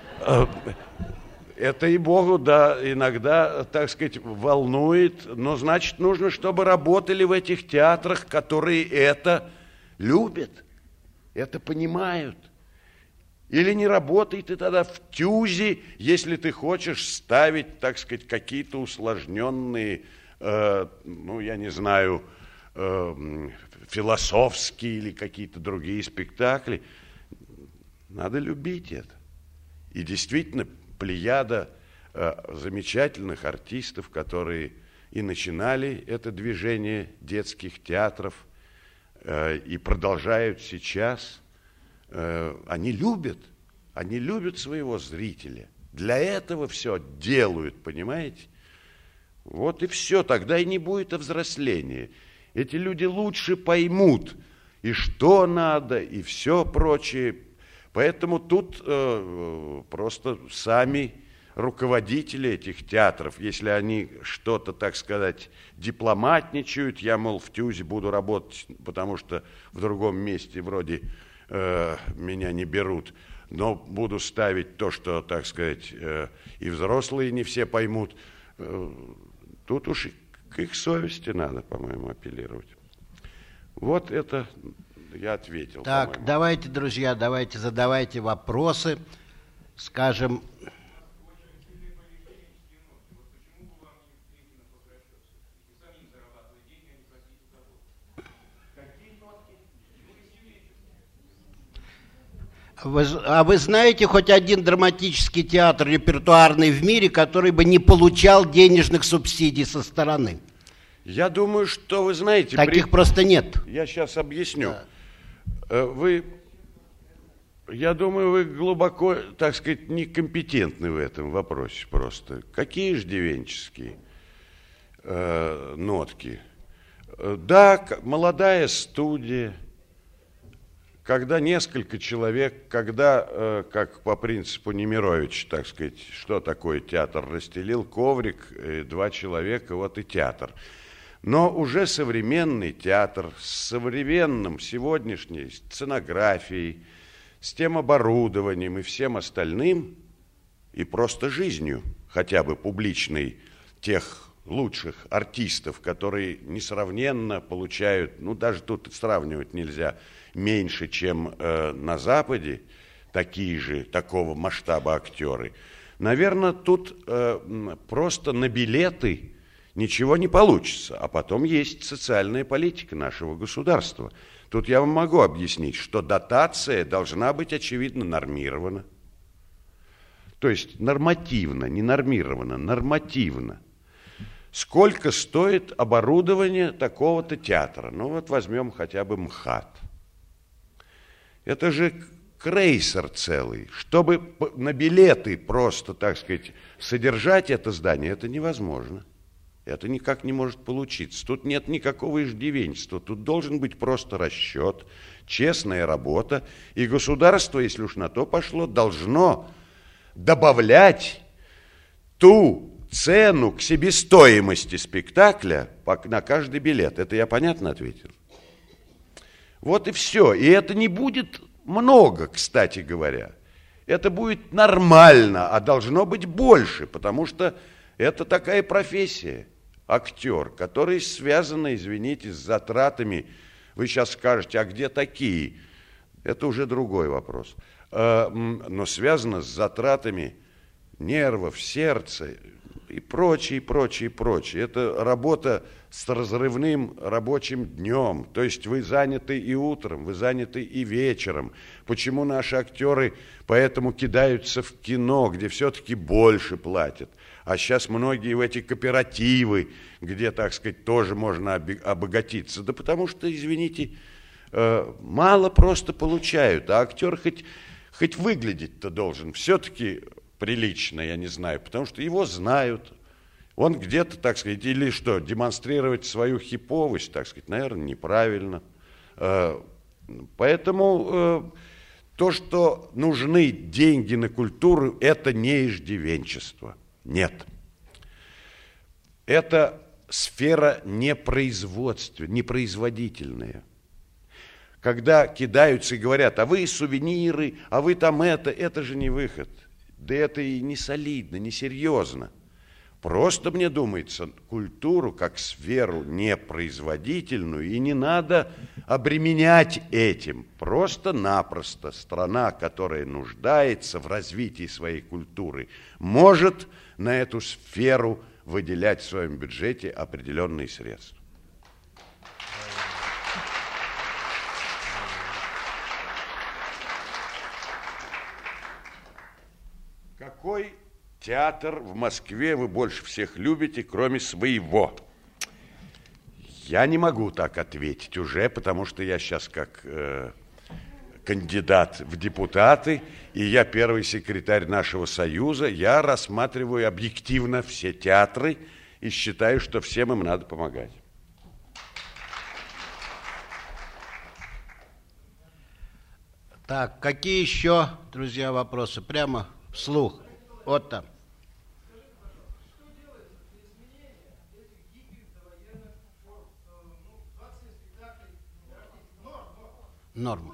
Это, и Богу, да, иногда, так сказать, волнует, но, значит, нужно, чтобы работали в этих театрах, которые это любят, это понимают. Или не работай ты тогда в ТЮЗе, если ты хочешь ставить, так сказать, какие-то усложненные, ну, я не знаю, философские или какие-то другие спектакли. Надо любить это. И действительно, плеяда замечательных артистов, которые и начинали это движение детских театров, и продолжают сейчас, они любят своего зрителя. Для этого все делают, понимаете? Вот и все, тогда и не будет взросления. Эти люди лучше поймут, и что надо, и все прочее. Поэтому тут просто сами руководители этих театров, если они что-то, так сказать, дипломатничают, я, мол, в ТЮЗе буду работать, потому что в другом месте вроде меня не берут, но буду ставить то, что, так сказать, и взрослые не все поймут, тут уж к их совести надо, по-моему, апеллировать. Вот это я ответил. Так, по-моему. давайте, друзья, задавайте вопросы. Скажем... А вы знаете хоть один драматический театр репертуарный в мире, который бы не получал денежных субсидий со стороны? Я думаю, что вы знаете... Таких просто нет. Я сейчас объясню. Да. Я думаю, вы глубоко, так сказать, некомпетентны в этом вопросе просто. Какие иждивенческие нотки? Да, молодая студия, когда несколько человек, когда, как по принципу Немировича, так сказать, что такое театр, расстелил коврик, 2 человека, вот и театр. Но уже современный театр с современным сегодняшней сценографией, с тем оборудованием и всем остальным, и просто жизнью, хотя бы публичной, тех лучших артистов, которые несравненно получают, ну даже тут сравнивать нельзя, меньше, чем на Западе, такие же, такого масштаба актеры. Наверное, тут просто на билеты ничего не получится. А потом есть социальная политика нашего государства. Тут я вам могу объяснить, что дотация должна быть, очевидно, нормирована. То есть нормативно, не нормирована, нормативно. Сколько стоит оборудование такого-то театра? Ну вот возьмем хотя бы МХАТ. Это же крейсер целый. Чтобы на билеты просто, так сказать, содержать это здание, это невозможно. Это никак не может получиться. Тут нет никакого иждивенчества. Тут должен быть просто расчет, честная работа. И государство, если уж на то пошло, должно добавлять ту цену к себестоимости спектакля на каждый билет. Это я понятно ответил? Вот и все. И это не будет много, кстати говоря. Это будет нормально, а должно быть больше, потому что Это такая профессия, актер, который связан, извините, с затратами. Вы сейчас скажете, а где такие? Это уже другой вопрос. Но связано с затратами нервов, сердца и прочее, прочее, прочее. Это работа с разрывным рабочим днем. То есть вы заняты и утром, вы заняты и вечером. Почему наши актеры поэтому кидаются в кино, где все-таки больше платят? А сейчас многие в эти кооперативы, где, так сказать, тоже можно обогатиться. Да потому что, извините, мало просто получают, а актер хоть выглядеть-то должен все-таки прилично, я не знаю, потому что его знают. Он где-то, так сказать, или что, демонстрировать свою хиповость, так сказать, наверное, неправильно. Поэтому то, что нужны деньги на культуру, это не иждивенчество. Нет. Это сфера непроизводительная. Когда кидаются и говорят, а вы сувениры, а вы там это же не выход. Да это и не солидно, не серьезно. Просто, мне думается, культуру как сферу непроизводительную и не надо обременять этим. Просто-напросто страна, которая нуждается в развитии своей культуры, может на эту сферу выделять в своем бюджете определенные средства. Какой театр в Москве вы больше всех любите, кроме своего? Я не могу так ответить уже, потому что я сейчас как кандидат в депутаты, и я первый секретарь нашего союза, я рассматриваю объективно все театры и считаю, что всем им надо помогать. Так, какие еще, друзья, вопросы? Прямо вслух. Вот там. Норма.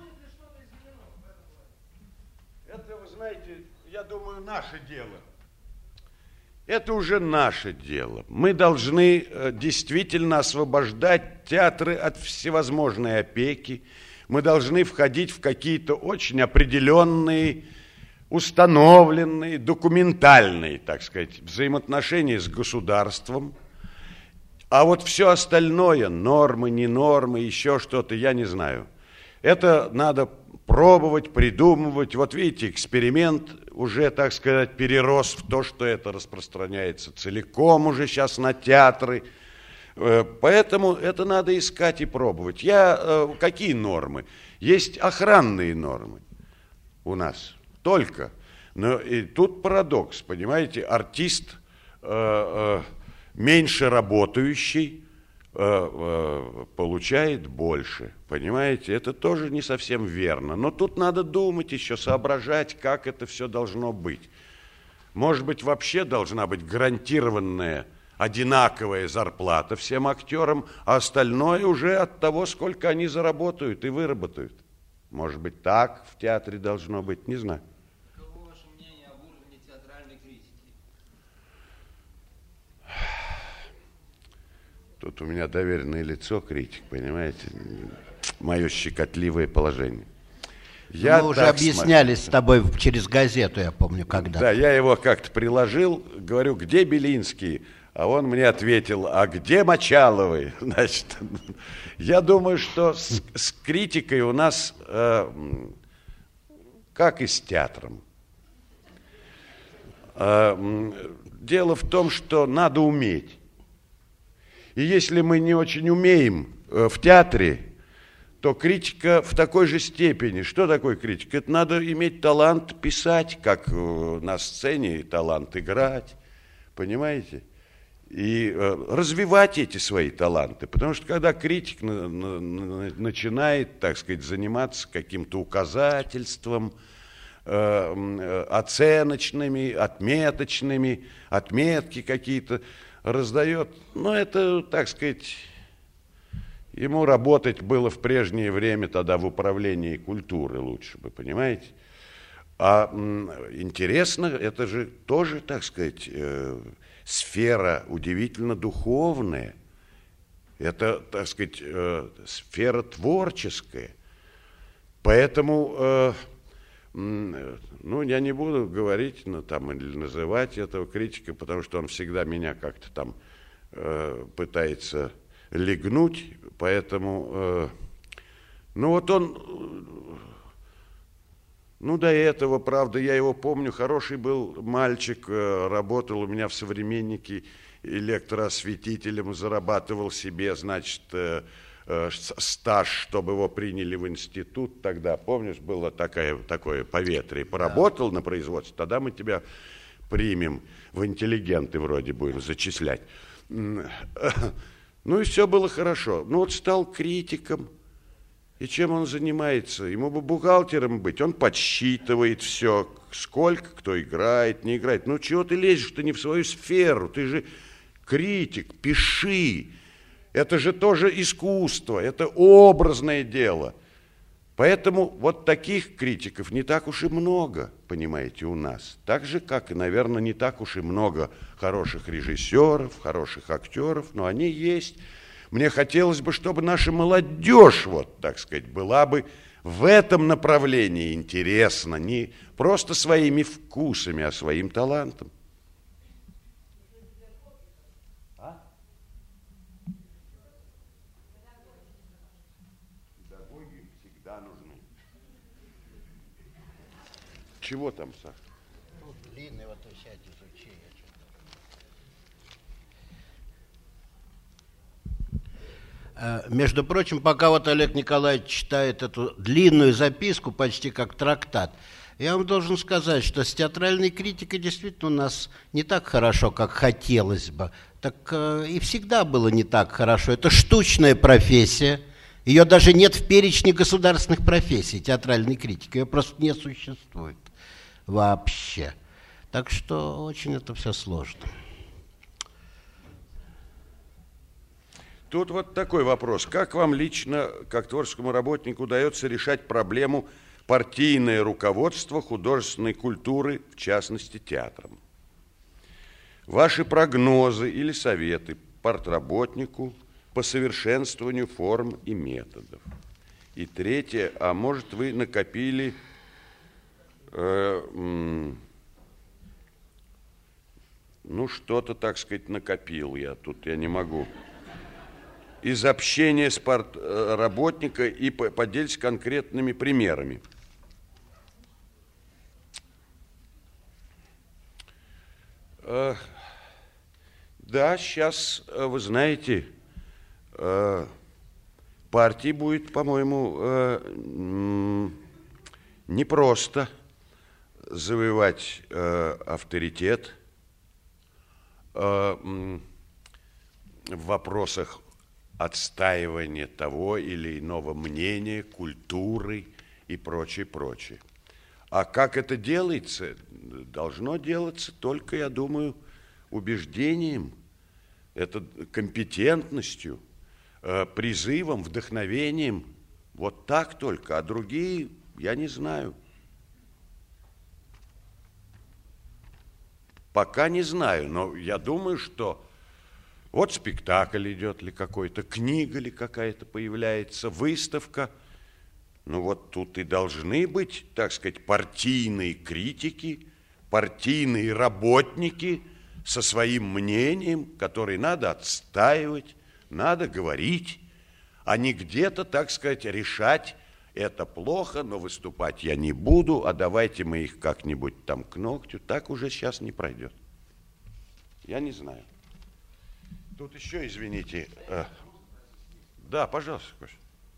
Это, вы знаете, я думаю, наше дело. Это уже наше дело. Мы должны действительно освобождать театры от всевозможной опеки. Мы должны входить в какие-то очень определенные, установленные, документальные, так сказать, взаимоотношения с государством. А вот все остальное, нормы, не нормы, еще что-то, я не знаю. Это надо пробовать, придумывать. Вот видите, эксперимент уже, так сказать, перерос в то, что это распространяется целиком уже сейчас на театры. Поэтому это надо искать и пробовать. Какие нормы? Есть охранные нормы у нас только. Но и тут парадокс, понимаете, артист меньше работающий получает больше, понимаете? Это тоже не совсем верно. Но тут надо думать еще, соображать, как это все должно быть. Может быть, вообще должна быть гарантированная одинаковая зарплата всем актерам, а остальное уже от того, сколько они заработают и выработают. Может быть, так в театре должно быть, не знаю. Каково ваше мнение об уровне театральной критики? Тут у меня доверенное лицо, критик, понимаете? Мое щекотливое положение. Мы уже объяснялись с тобой через газету, я помню, когда. Да, я его как-то приложил, говорю, где Белинский? А он мне ответил, а где Мочаловы? Значит, я думаю, что с критикой у нас как и с театром. Дело в том, что надо уметь. И если мы не очень умеем в театре, то критика в такой же степени. Что такое критика? Это надо иметь талант писать, как на сцене, и талант играть. Понимаете? И развивать эти свои таланты. Потому что когда критик начинает, так сказать, заниматься каким-то указательством, оценочными, отметочными, отметки какие-то раздает, ну, это, так сказать, ему работать было в прежнее время тогда в управлении культуры лучше бы, понимаете? А интересно, это же тоже, так сказать, сфера удивительно духовная. Это, так сказать, сфера творческая. Поэтому, ну, я не буду говорить, ну, там, или называть этого критика, потому что он всегда меня как-то там пытается легнуть. Поэтому, ну, вот он, ну, до этого, правда, я его помню, хороший был мальчик, работал у меня в «Современнике» электроосветителем, зарабатывал себе, значит, стаж, чтобы его приняли в институт тогда. Помнишь, было такое поветрие. Поработал на производстве, тогда мы тебя примем, в интеллигенты вроде будем зачислять. Ну и все было хорошо. Ну вот стал критиком. И чем он занимается? Ему бы бухгалтером быть. Он подсчитывает все, сколько кто играет, не играет. Ну чего ты лезешь-то не в свою сферу? Ты же критик, пиши. Это же тоже искусство, это образное дело. Поэтому вот таких критиков не так уж и много, понимаете, у нас. Так же, как и, наверное, не так уж и много хороших режиссеров, хороших актеров, но они есть. Мне хотелось бы, чтобы наша молодежь, вот, так сказать, была бы в этом направлении интересна, не просто своими вкусами, а своим талантом. Педагоги всегда нужны. Чего там, Саша? Тут длинный, вот сядь, изучи. Между прочим, пока вот Олег Николаевич читает эту длинную записку, почти как трактат, я вам должен сказать, что с театральной критикой действительно у нас не так хорошо, как хотелось бы. Так и всегда было не так хорошо. Это штучная профессия. Ее даже нет в перечне государственных профессий, театральной критики. Ее просто не существует вообще. Так что очень это все сложно. Тут вот такой вопрос. Как вам лично, как творческому работнику, удается решать проблему партийное руководство художественной культуры, в частности, театром? Ваши прогнозы или советы партработнику по совершенствованию форм и методов. И третье, а может, вы накопили ну, что-то, так сказать, накопил я. Тут я не могу. Из общения с партработника и поделитесь конкретными примерами. Да, сейчас, вы знаете, партии будет, по-моему, непросто завоевать авторитет в вопросах отстаивания того или иного мнения, культуры и прочее, прочее. А как это делается? Должно делаться только, я думаю, убеждением, это компетентностью, призывом, вдохновением. Вот так только, а другие я не знаю. Пока не знаю, но я думаю, что вот спектакль идет ли какой-то, книга ли какая-то появляется, выставка. Ну вот тут и должны быть, так сказать, партийные критики, партийные работники со своим мнением, который надо отстаивать, надо говорить, а не где-то, так сказать, решать, это плохо, но выступать я не буду, а давайте мы их как-нибудь там к ногтю. Так уже сейчас не пройдет. Я не знаю. Тут еще, извините. Да, пожалуйста, Коша.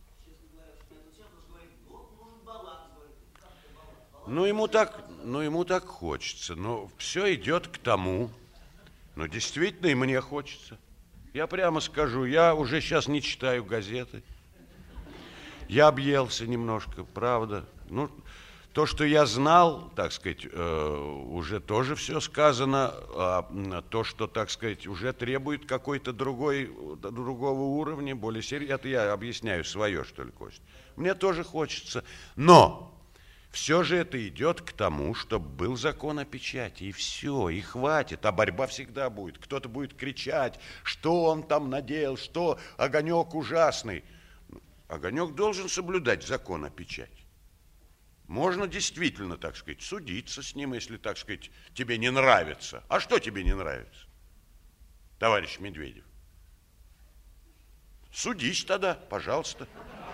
Ну, ему так хочется. Но все идет к тому. Но действительно и мне хочется. Я прямо скажу, я уже сейчас не читаю газеты. Я объелся немножко, правда. Ну, то, что я знал, так сказать, уже тоже все сказано. А то, что, так сказать, уже требует какой-то другого уровня, более серьезного. Это я объясняю свое, что ли, Костя. Мне тоже хочется. Но все же это идет к тому, чтобы был закон о печати, и все, и хватит, а борьба всегда будет. Кто-то будет кричать, что он там наделал, что Огонек ужасный. Огонек должен соблюдать закон о печати. Можно действительно, так сказать, судиться с ним, если, так сказать, тебе не нравится. А что тебе не нравится, товарищ Медведев? Судись тогда, пожалуйста.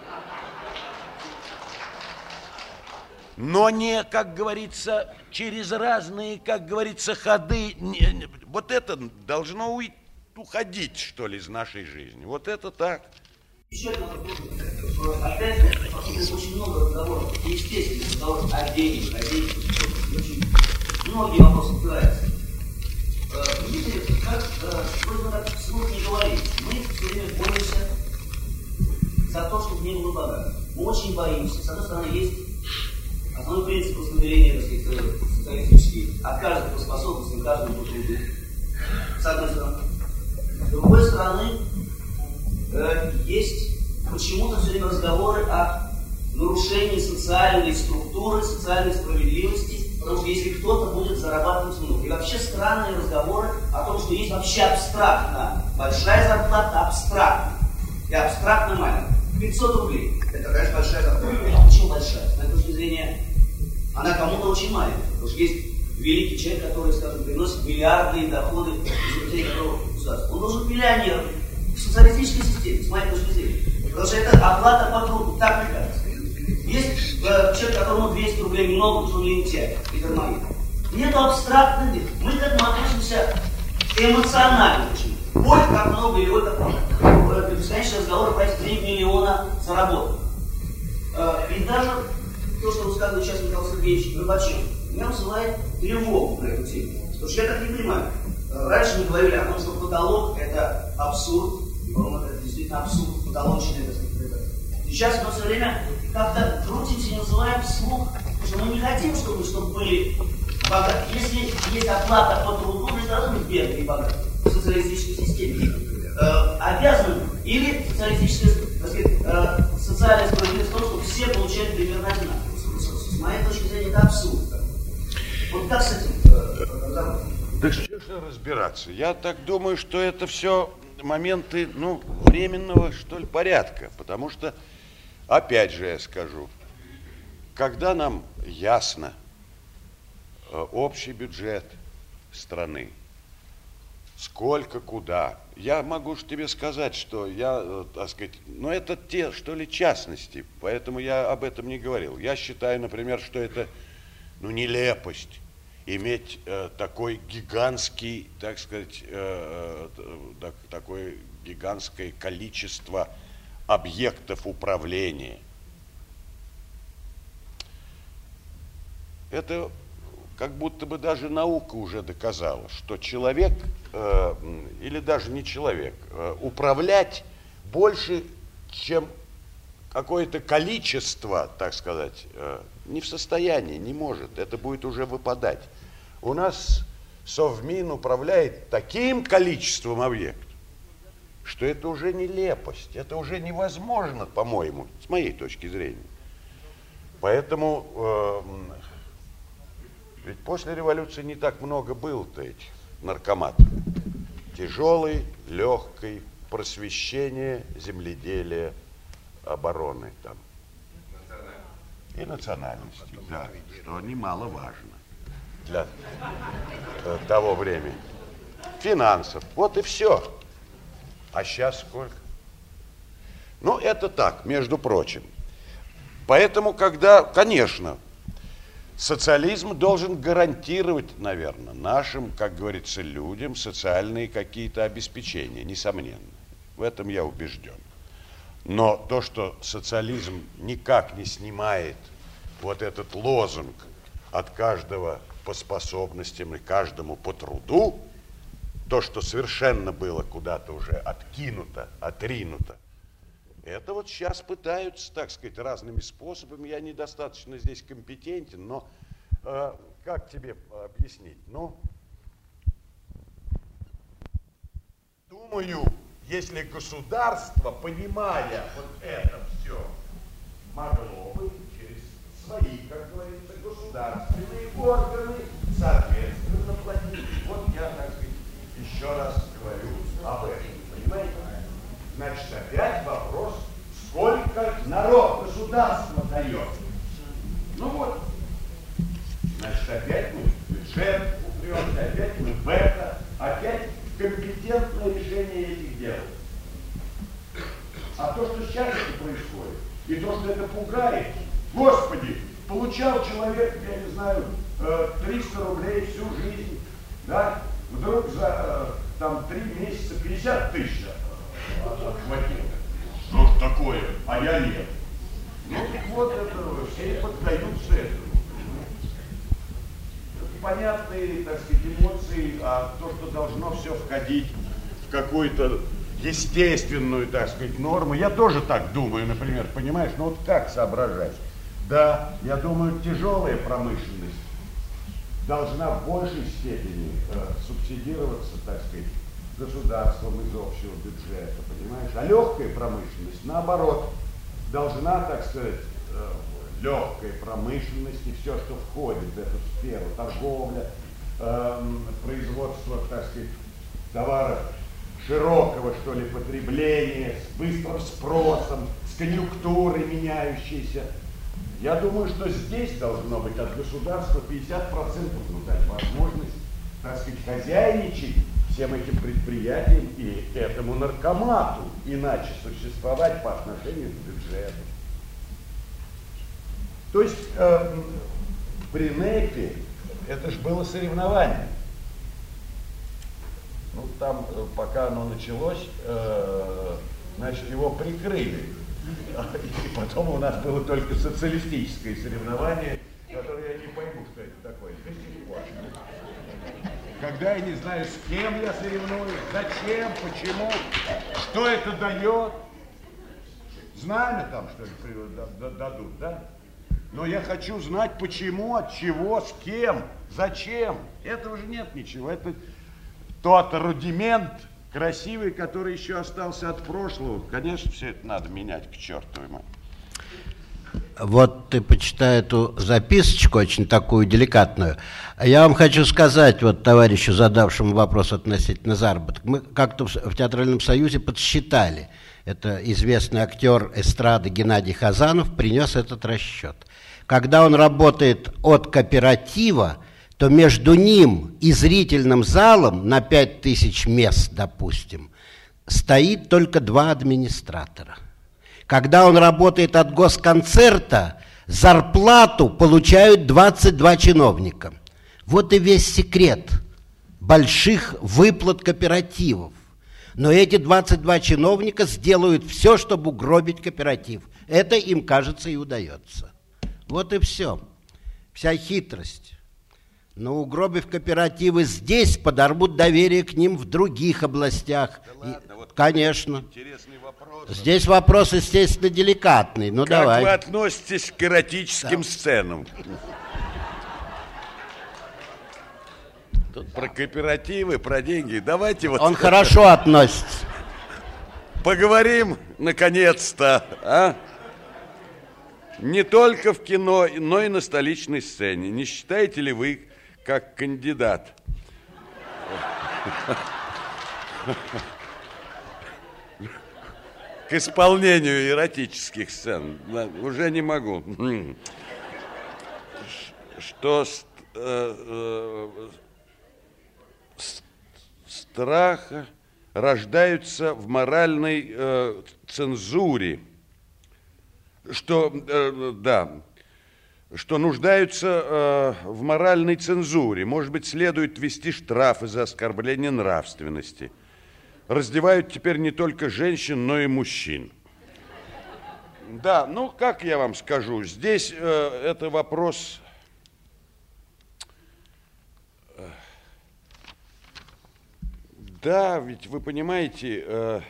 Но не, как говорится, через разные, как говорится, ходы. Вот это должно уходить, что ли, из нашей жизни. Вот это так. Еще одно, опять очень много разговоров, естественно, разговоров о деньгах, очень многие вопросы упираются. Видите, как вроде бы так вслух не говорить, мы все время боремся за то, чтобы не было богатых. Мы очень боимся. С одной стороны, есть основной принцип распределения, так сказать, социалистический, от каждого по способностям, каждому по труду. С одной стороны. С другой стороны, есть почему-то все время разговоры о нарушении социальной структуры, социальной справедливости, потому что если кто-то будет зарабатывать много. И вообще странные разговоры о том, что есть вообще абстрактно большая зарплата, абстрактно. И абстрактно маленькая. 500 рублей. Это, конечно, большая зарплата. А почему большая? С моей точки зрения, она кому-то очень маленькая. Потому что есть великий человек, который, скажем, приносит миллиардные доходы из людей, которого государства. Он должен миллионером в социалистической системе, с моей точки зрения. Потому что это оплата по труду, так мне кажется. Есть человек, которому 200 рублей много, потому что он лентяй и дармоед. Нет абстрактных дел. Мы к этому относимся эмоционально. Ой, как много, или ой, как много. Бесконечный разговор про 3 миллиона заработок. И даже то, что рассказывает сейчас Михаил Сергеевич Горбачев, меня вызывает тревогу на эту тему. Потому что я так не понимаю. Раньше мы говорили о том, что потолок – это абсурд. И, по-моему, это действительно абсурд, потолочный. Сейчас мы все время как-то крутимся и называем вслух, потому что мы не хотим, чтобы были богатые. Если есть оплата по труду, то должны быть бедные и богатые в социалистической системе. Обязаны или социальная справедливость в том, что все получают примерно одинаково. С моей точки зрения, это абсурд. Вот как с этим? Да что же разбираться? Я так думаю, что это все моменты, временного, что ли, порядка. Потому что, опять же я скажу, когда нам ясно общий бюджет страны, сколько, куда, я могу тебе сказать, что я, так сказать, это те, что ли, частности, поэтому я об этом не говорил. Я считаю, например, что это, нелепость иметь такой гигантский, так сказать, такое гигантское количество объектов управления. Это как будто бы даже наука уже доказала, что человек, или даже не человек, управлять больше, чем какое-то количество, так сказать, не в состоянии, не может. Это будет уже выпадать. У нас Совмин управляет таким количеством объектов, что это уже нелепость, это уже невозможно, по-моему, с моей точки зрения. Поэтому ведь после революции не так много было-то этих наркоматов. Тяжелой, легкой, просвещение, земледелие, обороны там. И национальности, да, что немаловажно для того времени. Финансов, вот и все. А сейчас сколько? Это так, между прочим. Поэтому, конечно, социализм должен гарантировать, наверное, нашим, как говорится, людям социальные какие-то обеспечения, несомненно. В этом я убежден. Но то, что социализм никак не снимает вот этот лозунг от каждого по способностям и каждому по труду, то, что совершенно было куда-то уже откинуто, отринуто, это вот сейчас пытаются, так сказать, разными способами. Я недостаточно здесь компетентен, но как тебе объяснить? Думаю, если государство, понимая вот это все, могло бы через свои, как говорится, государственные органы соответственно платить. Вот я, так сказать, еще раз говорю об этом. Понимаете? Значит, опять вопрос, сколько народ государство дает. Ну вот. Значит, опять мы бюджет упремся, опять мы в это, опять компетентное решение этих дел. А то, что сейчас это происходит, и то, что это пугает, Господи, получал человек, я не знаю, 300 рублей всю жизнь, да, вдруг за там 3 месяца 50 тысяч отхватил. Что ж такое, а я нет. Ну вот это, все поддаются этому. Понятные, так сказать, эмоции, а то, что должно все входить в какую-то естественную, так сказать, норму. Я тоже так думаю, например, понимаешь, ну вот как соображать? Да, я думаю, тяжелая промышленность должна в большей степени субсидироваться, так сказать, государством из общего бюджета, понимаешь? А легкая промышленность, наоборот, должна, так сказать, легкой промышленности, все, что входит в эту сферу, торговля, производство, так сказать, товаров широкого, что ли, потребления, с быстрым спросом, с конъюнктурой меняющейся. Я думаю, что здесь должно быть от государства 50%, ну, дать возможность, так сказать, хозяйничать всем этим предприятиям и этому наркомату, иначе существовать по отношению к бюджету. То есть при НЭПе это же было соревнование. Ну, там, пока оно началось, значит, его прикрыли. И потом у нас было только социалистическое соревнование, которое я не пойму, что это такое. До сих пор. Когда я не знаю, с кем я соревнуюсь, зачем, почему, что это дает. Знамя там, что ли, дадут, да? Но я хочу знать, почему, от чего, с кем, зачем. Этого же нет ничего. Это тот рудимент красивый, который еще остался от прошлого. Конечно, все это надо менять к чертовой матери. Вот ты почитай эту записочку, очень такую деликатную. Я вам хочу сказать, вот товарищу, задавшему вопрос относительно заработка, мы как-то в Театральном союзе подсчитали. Это известный актер эстрады Геннадий Хазанов принес этот расчет. Когда он работает от кооператива, то между ним и зрительным залом на 5000 мест, допустим, стоит только 2 администратора. Когда он работает от госконцерта, зарплату получают 22 чиновника. Вот и весь секрет больших выплат кооперативов. Но эти 22 чиновника сделают все, чтобы угробить кооператив. Это им, кажется, и удается. Вот и все. Вся хитрость. Но угробив кооперативы здесь, подорвут доверие к ним в других областях. Да ладно, вот конечно. Интересный вопрос. Здесь вопрос, естественно, деликатный. Ну, как давай. Вы относитесь к эротическим сценам? Тут про кооперативы, про деньги. Давайте вот... Он хорошо относится. Поговорим, наконец-то, а? Не только в кино, но и на столичной сцене. Не считаете ли вы, как кандидат, к исполнению эротических сцен? Уже не могу. Что страха рождаются в моральной цензуре, что нуждаются в моральной цензуре. Может быть, следует ввести штрафы за оскорбление нравственности. Раздевают теперь не только женщин, но и мужчин. Да, ну, как я вам скажу, здесь это вопрос... Да, ведь вы понимаете...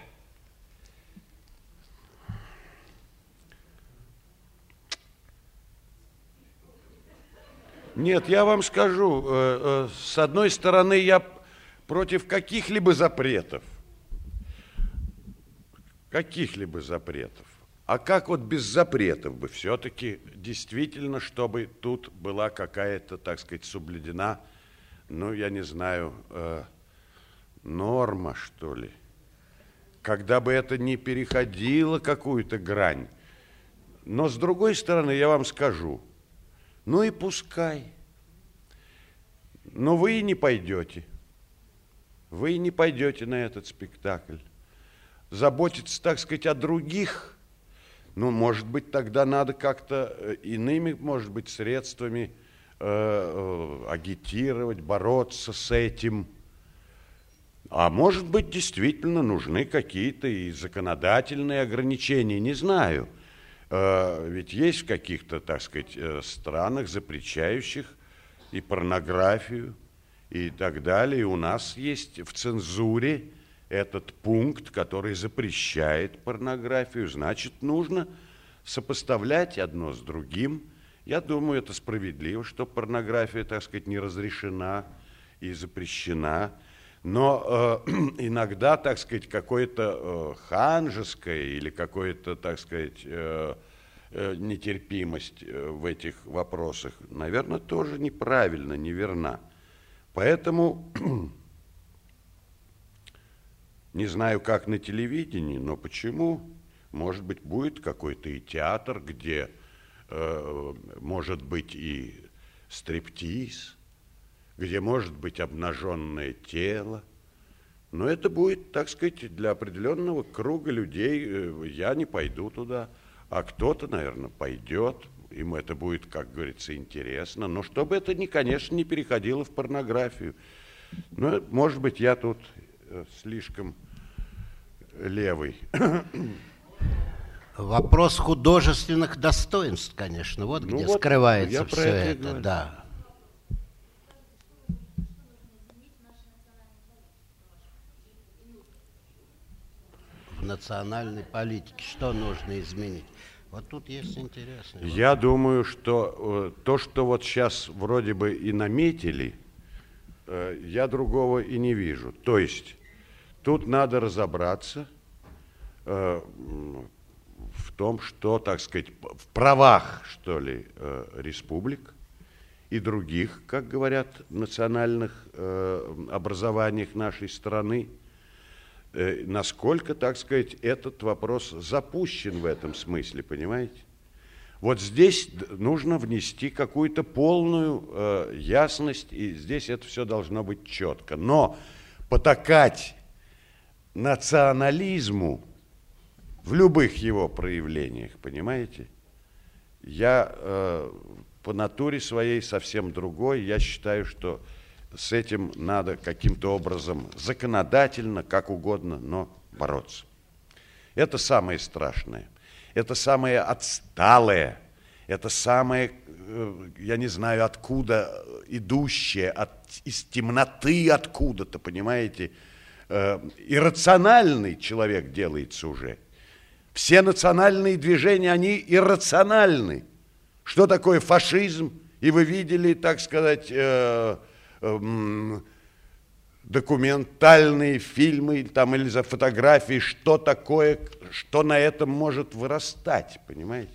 Нет, я вам скажу, с одной стороны, я против каких-либо запретов. А как вот без запретов бы все-таки действительно, чтобы тут была какая-то, так сказать, соблюдена, ну, я не знаю, норма, что ли? Когда бы это не переходило какую-то грань. Но с другой стороны, я вам скажу, ну и пускай. Но вы и не пойдете. Вы и не пойдете на этот спектакль. Заботиться, так сказать, о других, ну, может быть, тогда надо как-то иными, может быть, средствами агитировать, бороться с этим. А может быть, действительно нужны какие-то и законодательные ограничения, не знаю. Ведь есть в каких-то, так сказать, странах, запрещающих и порнографию, и так далее. И у нас есть в цензуре этот пункт, который запрещает порнографию. Значит, нужно сопоставлять одно с другим. Я думаю, это справедливо, что порнография, так сказать, не разрешена и запрещена. Но иногда, так сказать, какое-то ханжеское или какое-то, так сказать, нетерпимость в этих вопросах, наверное, тоже неправильно, неверна. Поэтому, не знаю, как на телевидении, но почему, может быть, будет какой-то и театр, где может быть и стриптиз, где может быть обнаженное тело. Но это будет, так сказать, для определенного круга людей. Я не пойду туда, а кто-то, наверное, пойдет. Им это будет, как говорится, интересно. Но чтобы это, конечно, не переходило в порнографию. Но, может быть, я тут слишком левый. Вопрос художественных достоинств, конечно, вот где скрывается все это, да. В национальной политике что нужно изменить? Вот тут есть интересный вопрос. Я думаю, что то, что вот сейчас вроде бы и наметили, я другого и не вижу. То есть тут надо разобраться в том, что, так сказать, в правах, что ли, республик и других, как говорят, национальных образованиях нашей страны, насколько, так сказать, этот вопрос запущен в этом смысле, понимаете? Вот здесь нужно внести какую-то полную ясность, и здесь это все должно быть четко. Но потакать национализму в любых его проявлениях, понимаете, я по натуре своей совсем другой. Я считаю, что с этим надо каким-то образом законодательно, как угодно, но бороться. Это самое страшное, это самое отсталое, это самое, я не знаю, откуда идущее, из темноты откуда-то, понимаете, иррациональный человек делается уже. Все национальные движения, они иррациональны. Что такое фашизм? И вы видели, так сказать, документальные фильмы там, или за фотографии, что такое, что на этом может вырастать, понимаете?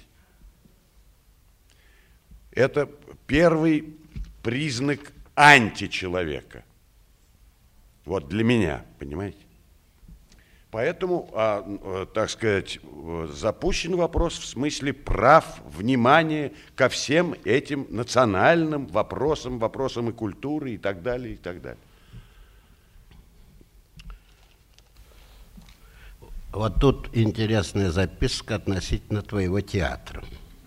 Это первый признак античеловека. Вот для меня, понимаете? Поэтому, так сказать, запущен вопрос в смысле прав, внимания ко всем этим национальным вопросам, вопросам и культуры и так далее, и так далее. Вот тут интересная записка относительно твоего театра.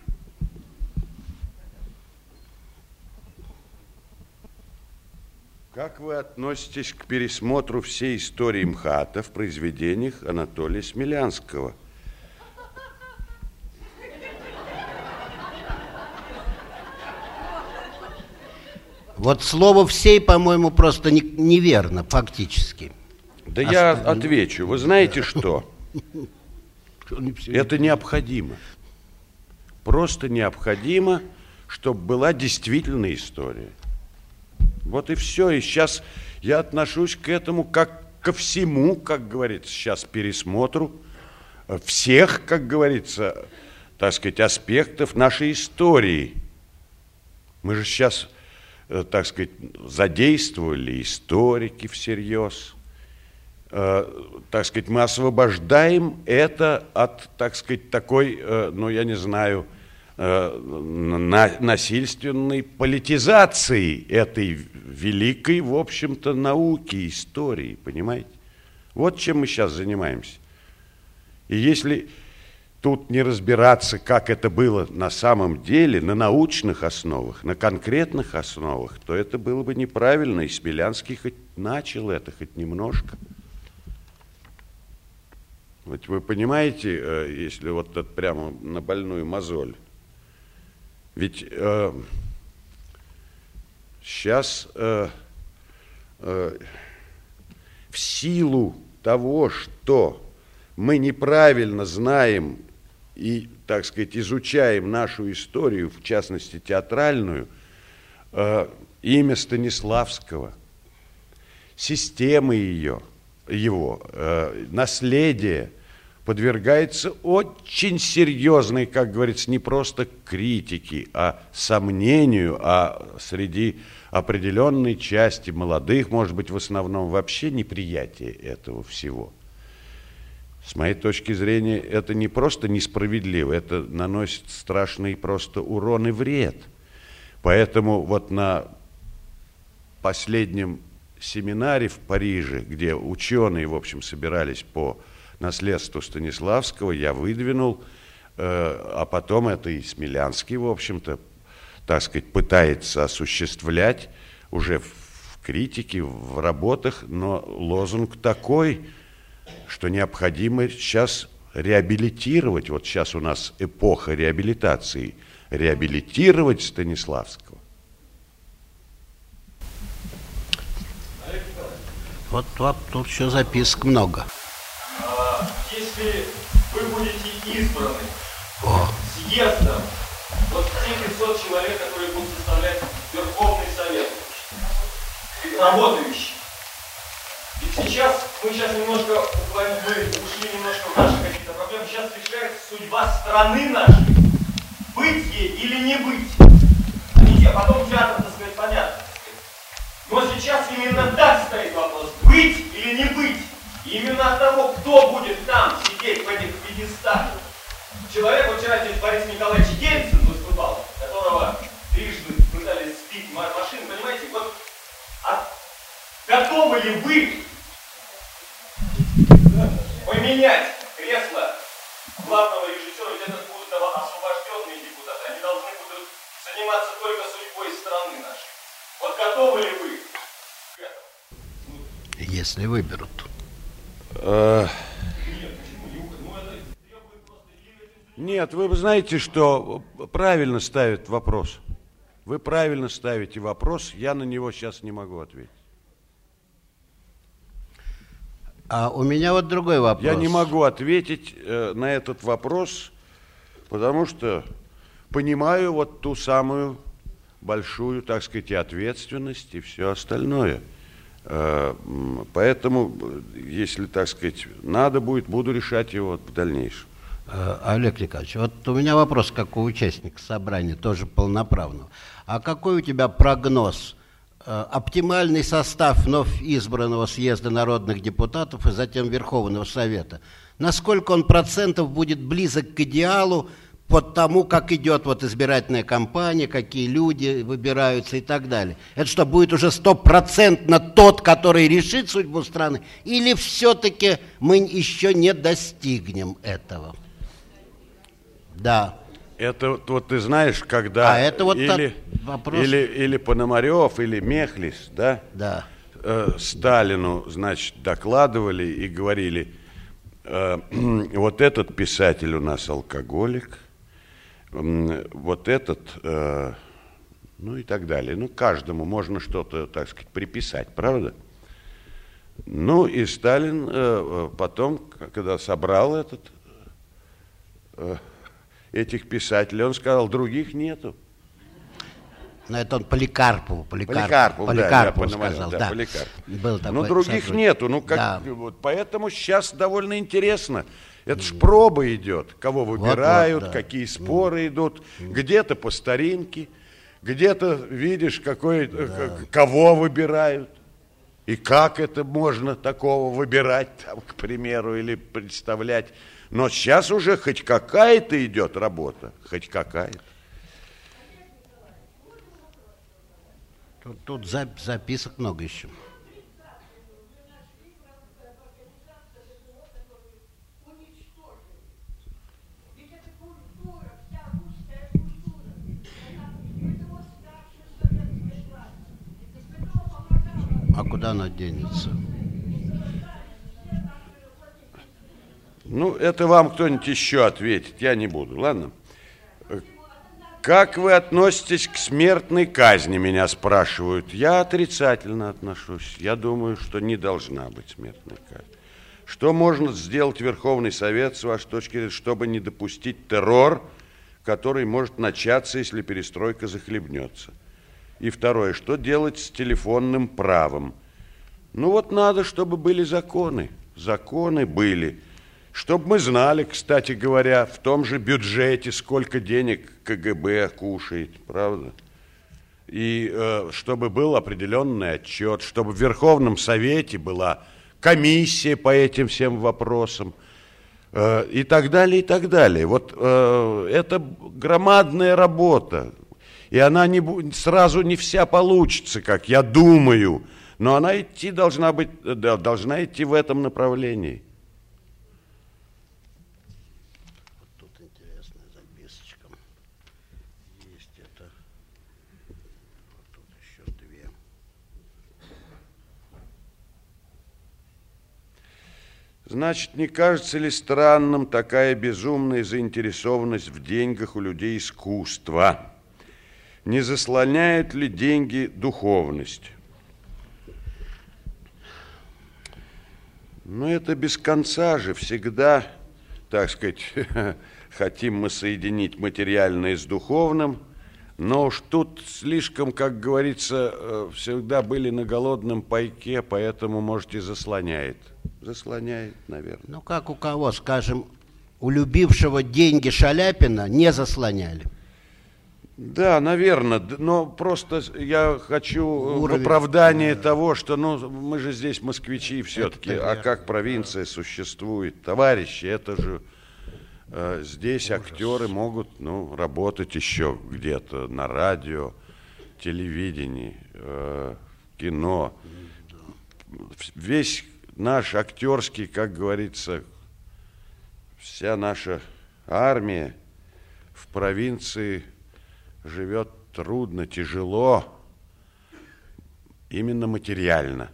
Как вы относитесь к пересмотру всей истории МХАТа в произведениях Анатолия Смелянского? Вот слово «всей», по-моему, просто неверно, фактически. Да я отвечу. Вы знаете что? Это необходимо. Просто необходимо, чтобы была действительно история. Вот и все. И сейчас я отношусь к этому как ко всему, как говорится сейчас, пересмотру. всех, как говорится, так сказать, аспектов нашей истории. Мы же сейчас, так сказать, задействовали историки всерьез. Так сказать, мы освобождаем это от, так сказать, такой, ну, я не знаю, насильственной политизации этой великой, в общем-то, науки, истории, понимаете? Вот чем мы сейчас занимаемся. И если тут не разбираться, как это было на самом деле, на научных основах, на конкретных основах, то это было бы неправильно, и Смелянский хоть начал это, хоть немножко. Вот вы понимаете, если вот это прямо на больную мозоль, ведь сейчас в силу того, что мы неправильно знаем и, так сказать, изучаем нашу историю, в частности театральную, имя Станиславского, системы его, наследие подвергается очень серьезной, как говорится, не просто критике, а сомнению, а среди определенной части молодых, может быть, в основном вообще неприятие этого всего. С моей точки зрения, это не просто несправедливо, это наносит страшный просто урон и вред. Поэтому вот на последнем семинаре в Париже, где ученые, в общем, собирались по наследству Станиславского, я выдвинул, а потом это и Смелянский, в общем-то, так сказать, пытается осуществлять уже в критике, в работах, но лозунг такой, что необходимо сейчас реабилитировать, вот сейчас у нас эпоха реабилитации, реабилитировать Станиславского. Вот тут еще записок много. Если вы будете избраны съездом, вот те 500 человек, которые будут составлять Верховный Совет, работающий. Ведь сейчас мы немножко ушли немножко в наши какие-то проблемы. Сейчас решается судьба страны нашей. Быть ей или не быть. А потом театр, так сказать, понятно. Но сейчас именно так стоит вопрос. Быть или не быть. И именно от того, кто будет там сидеть в этих пьедесталах. Человек, вот вчера здесь Борис Николаевич Ельцин выступал, которого трижды пытались сбить машины, понимаете, вот готовы ли вы поменять кресло главного режиссера, ведь это будут освобожденные депутаты, они должны будут заниматься только судьбой страны нашей. Вот готовы ли вы к этому? Если выберут. Нет, вы знаете, что правильно ставят вопрос. Вы правильно ставите вопрос, я на него сейчас не могу ответить. А у меня вот другой вопрос. Я не могу ответить на этот вопрос, потому что понимаю вот ту самую большую, так сказать, и ответственность, и все остальное. Поэтому, если, так сказать, надо будет, буду решать его в дальнейшем. Олег Николаевич, вот у меня вопрос, как у участника собрания, тоже полноправного. А какой у тебя прогноз? Оптимальный состав вновь избранного съезда народных депутатов и затем Верховного Совета. Насколько он процентов будет близок к идеалу по тому, как идет вот избирательная кампания, какие люди выбираются и так далее? Это что, будет уже 100% тот, который решит судьбу страны? Или все-таки мы еще не достигнем этого? Да. Это вот ты знаешь, когда это вот или Пономарев, или Мехлис, да? Да. Сталину, значит, докладывали и говорили, вот этот писатель у нас алкоголик, вот этот, ну и так далее. Ну, каждому можно что-то, так сказать, приписать, правда? Ну, и Сталин потом, когда собрал этих писателей, он сказал, других нету. Но это он Поликарпову да, я сказал, да. Поликарпов. Был такой но других сотрудник. нету, ну как, Да. вот, поэтому сейчас довольно интересно. Это ж проба идет, кого выбирают, да. какие споры идут, где-то по старинке, где-то видишь, кого выбирают. И как это можно такого выбирать, там, к примеру, или представлять. Но сейчас уже хоть какая-то идет работа, хоть какая-то. Тут записок много еще. А куда она денется? Ну, это вам кто-нибудь еще ответит, я не буду, ладно? Как вы относитесь к смертной казни, меня спрашивают. Я отрицательно отношусь. Я думаю, что не должна быть смертной казни. Что может сделать Верховный Совет, с вашей точки зрения, чтобы не допустить террор, который может начаться, если перестройка захлебнется? И второе, что делать с телефонным правом? Ну вот надо, чтобы были законы. Законы были. Чтобы мы знали, кстати говоря, в том же бюджете, сколько денег КГБ кушает, правда? И чтобы был определенный отчет, чтобы в Верховном Совете была комиссия по этим всем вопросам, и так далее, и так далее. Вот это громадная работа. И она сразу не вся получится, как я думаю, но она должна идти в этом направлении. Вот тут интересная записочка. Есть это. Вот тут еще две. Значит, не кажется ли странным такая безумная заинтересованность в деньгах у людей искусства? Не заслоняют ли деньги духовность? Ну, это без конца же всегда, так сказать, хотим мы соединить материальное с духовным, но уж тут слишком, как говорится, всегда были на голодном пайке, поэтому, может, и заслоняет. Заслоняет, наверное. Ну, как у кого, скажем, у любившего деньги Шаляпина не заслоняли. Да, наверное, но просто я хочу в оправдание того, что мы же здесь москвичи все-таки, а как провинция существует, товарищи, это же здесь актеры могут работать еще где-то на радио, телевидении, кино. Весь наш актерский, как говорится, вся наша армия в провинции живет трудно, тяжело, именно материально.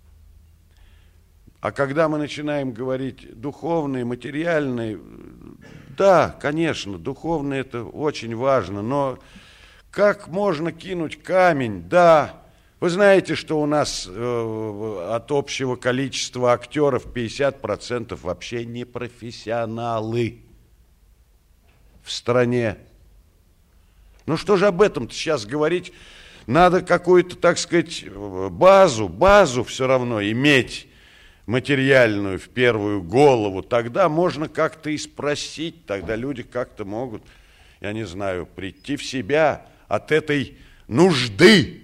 А когда мы начинаем говорить духовные, материальные, да, конечно, духовные это очень важно, но как можно кинуть камень? Да, вы знаете, что у нас от общего количества актеров 50% вообще не профессионалы в стране. Ну что же об этом-то сейчас говорить? Надо какую-то, так сказать, базу все равно иметь материальную в первую голову. Тогда можно как-то и спросить, тогда люди как-то могут, я не знаю, прийти в себя от этой нужды.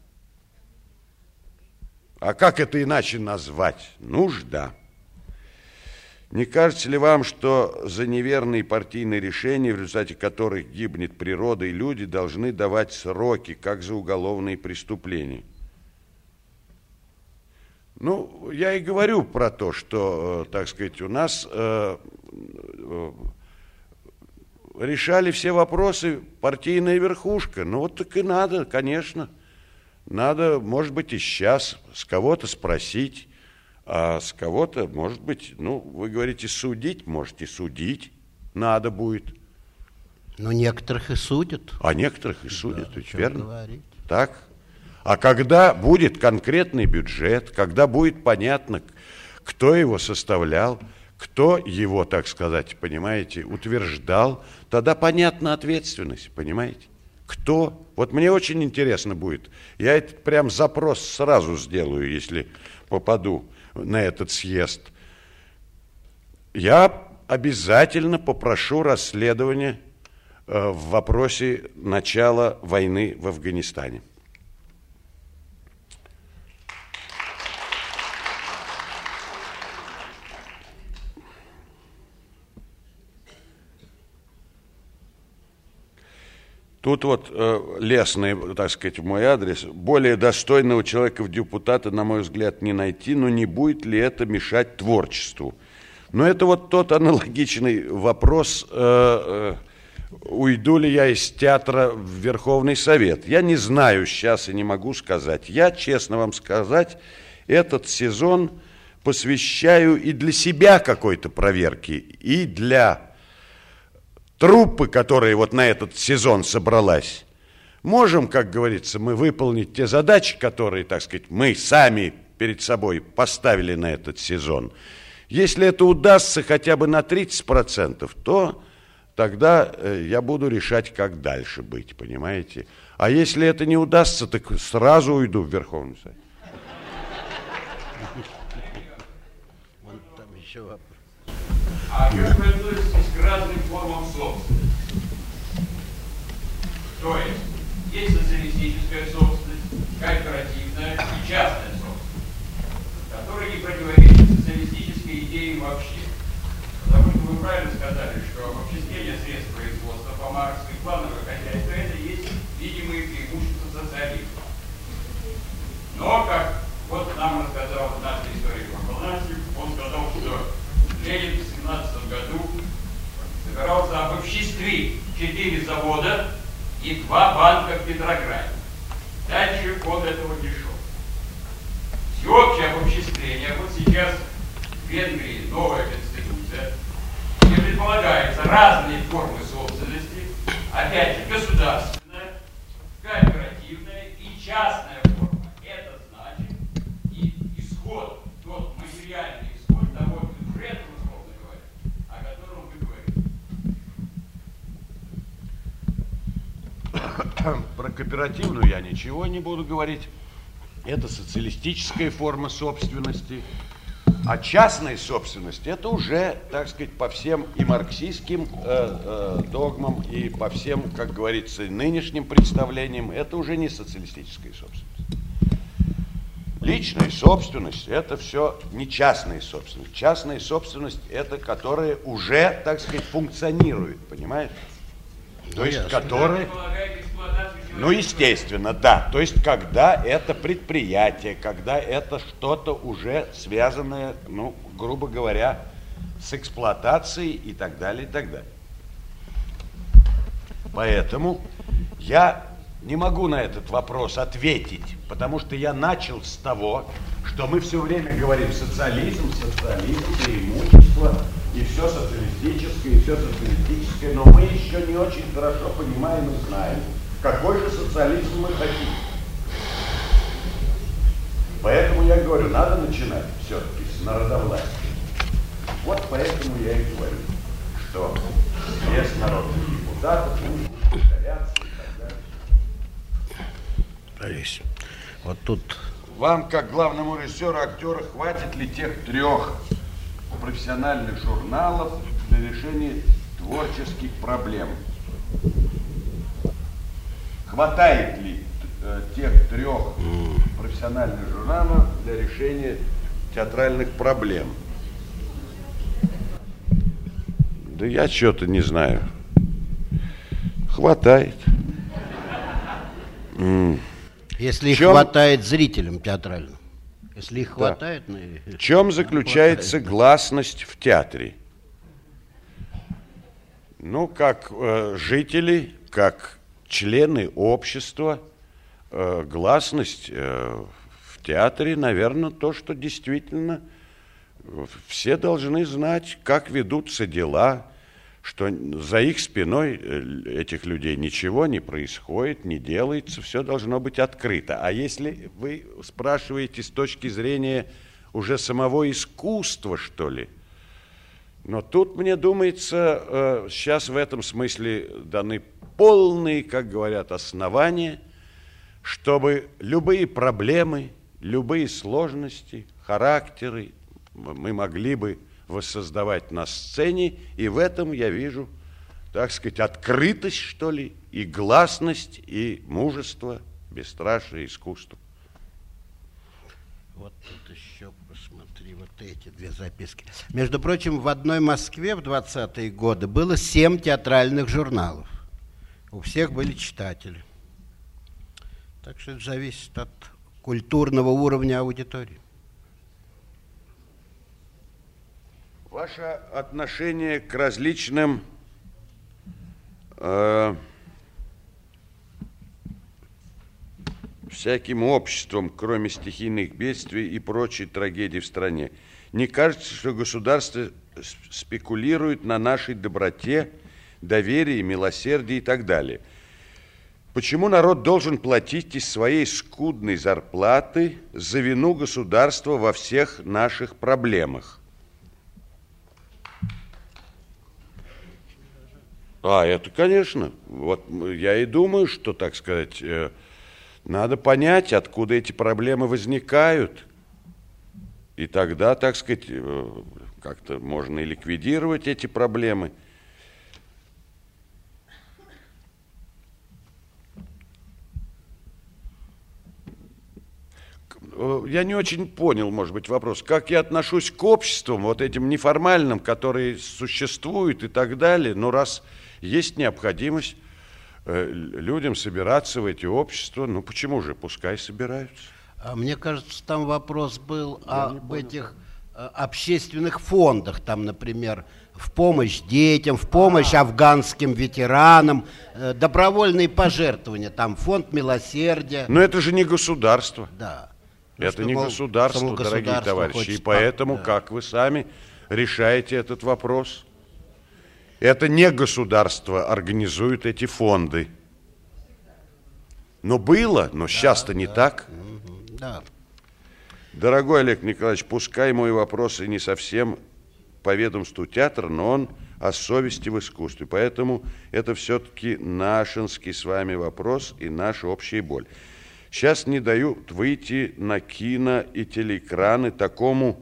А как это иначе назвать? Нужда. Не кажется ли вам, что за неверные партийные решения, в результате которых гибнет природа и люди, должны давать сроки, как за уголовные преступления? Ну, я и говорю про то, что, так сказать, у нас решали все вопросы партийная верхушка. Ну, вот так и надо, конечно. Надо, может быть, и сейчас с кого-то спросить, а с кого-то, может быть, вы говорите, судить, можете судить, надо будет. Но некоторых и судят. А некоторых и судят, да, ведь верно? Говорить. Так. А когда будет конкретный бюджет, когда будет понятно, кто его составлял, кто его, так сказать, понимаете, утверждал, тогда понятна ответственность, понимаете? Кто? Вот мне очень интересно будет. Я этот прям запрос сразу сделаю, если попаду на этот съезд. Я обязательно попрошу расследование в вопросе начала войны в Афганистане. Тут вот лестный, так сказать, в мой адрес. Более достойного человека в депутаты, на мой взгляд, не найти, но не будет ли это мешать творчеству? Но это вот тот аналогичный вопрос, уйду ли я из театра в Верховный Совет. Я не знаю сейчас и не могу сказать. Я, честно вам сказать, этот сезон посвящаю и для себя какой-то проверки, и для труппы, которая вот на этот сезон собралась. Можем, как говорится, мы выполнить те задачи, которые, так сказать, мы сами перед собой поставили на этот сезон. Если это удастся хотя бы на 30%, то тогда я буду решать, как дальше быть, понимаете? А если это не удастся, так сразу уйду в Верховный Совет. Вон там еще вопрос. А как вы относитесь к разным формам собственности? То есть социалистическая собственность, кооперативная и частная собственность, которая не противоречит социалистической идее вообще. Потому что вы правильно сказали, что обобщение средств производства по марксу и плановое хозяйство – это есть видимые преимущества социализма. Но, как вот нам рассказал наш историк Афанасьев, он сказал, что Ленин в 17 году собирался обобществить 4 завода и 2 банка в Петрограде. Дальше он этого не шел. Всеобщее обобществление, вот сейчас в Венгрии новая конституция, где предполагается разные формы собственности, опять же государственная, кооперативная и частная форма. Это значит и исход, тот материальный исход того бюджета, условно говоря, о котором вы говорите. Про кооперативную я ничего не буду говорить. Это социалистическая форма собственности. А частная собственность, это уже, так сказать, по всем и марксистским догмам, и по всем, как говорится, нынешним представлениям, это уже не социалистическая собственность. Личная собственность – это все не частная собственность. Частная собственность – это которая уже, так сказать, функционирует, понимаете? То есть, которая… Ну, естественно, да. То есть, когда это предприятие, когда это что-то уже связанное, ну, грубо говоря, с эксплуатацией и так далее, и так далее. Поэтому я не могу на этот вопрос ответить, потому что я начал с того, что мы все время говорим социализм, преимущество, и все социалистическое, но мы еще не очень хорошо понимаем и знаем, какой же социализм мы хотим. Поэтому я говорю, надо начинать все-таки с народовластия. Вот поэтому я и говорю, что съезд народных депутатов будет повторяться и так далее. Борис, вот тут… Вам, как главному режиссеру, актера, хватит ли тех 3 профессиональных журналов для решения творческих проблем? Хватает ли тех 3 профессиональных журналов для решения театральных проблем? Да я что-то не знаю. Хватает. Если их хватает зрителям театральным. Если их Да. хватает… В чем заключается гласность в театре? Ну, как жители, как члены общества, гласность в театре, наверное, то, что действительно все должны знать, как ведутся дела, что за их спиной этих людей ничего не происходит, не делается, все должно быть открыто. А если вы спрашиваете с точки зрения уже самого искусства, что ли, но тут, мне думается, сейчас в этом смысле даны полные, как говорят, основания, чтобы любые проблемы, любые сложности, характеры мы могли бы воссоздавать на сцене, и в этом я вижу, так сказать, открытость, что ли, и гласность, и мужество, бесстрашие, искусство. Вот тут еще, посмотри, вот эти две записки. Между прочим, в одной Москве в 20-е годы было 7 театральных журналов. У всех были читатели. Так что это зависит от культурного уровня аудитории. Ваше отношение к различным всяким обществам, кроме стихийных бедствий и прочей трагедий в стране. Не кажется, что государство спекулирует на нашей доброте, доверии, милосердии и так далее? Почему народ должен платить из своей скудной зарплаты за вину государства во всех наших проблемах? Это, конечно. Вот я и думаю, что, так сказать, надо понять, откуда эти проблемы возникают. И тогда, так сказать, как-то можно и ликвидировать эти проблемы. Я не очень понял, может быть, вопрос. Как я отношусь к обществам, вот этим неформальным, которые существуют и так далее. Но раз есть необходимость людям собираться в эти общества, ну почему же, пускай собираются. Мне кажется, там вопрос был об этих общественных фондах, там, например, в помощь детям, в помощь афганским ветеранам, добровольные пожертвования, там фонд милосердия. Но это же не государство. Да. Это не государство, дорогие товарищи, и поэтому как вы сами решаете этот вопрос? Это не государство организует эти фонды. Но было, но сейчас-то не так. Да. Дорогой Олег Николаевич, пускай мой вопрос и не совсем по ведомству театра, но он о совести в искусстве. Поэтому это все-таки нашинский с вами вопрос и наша общая боль. Сейчас не дают выйти на кино и телеэкраны такому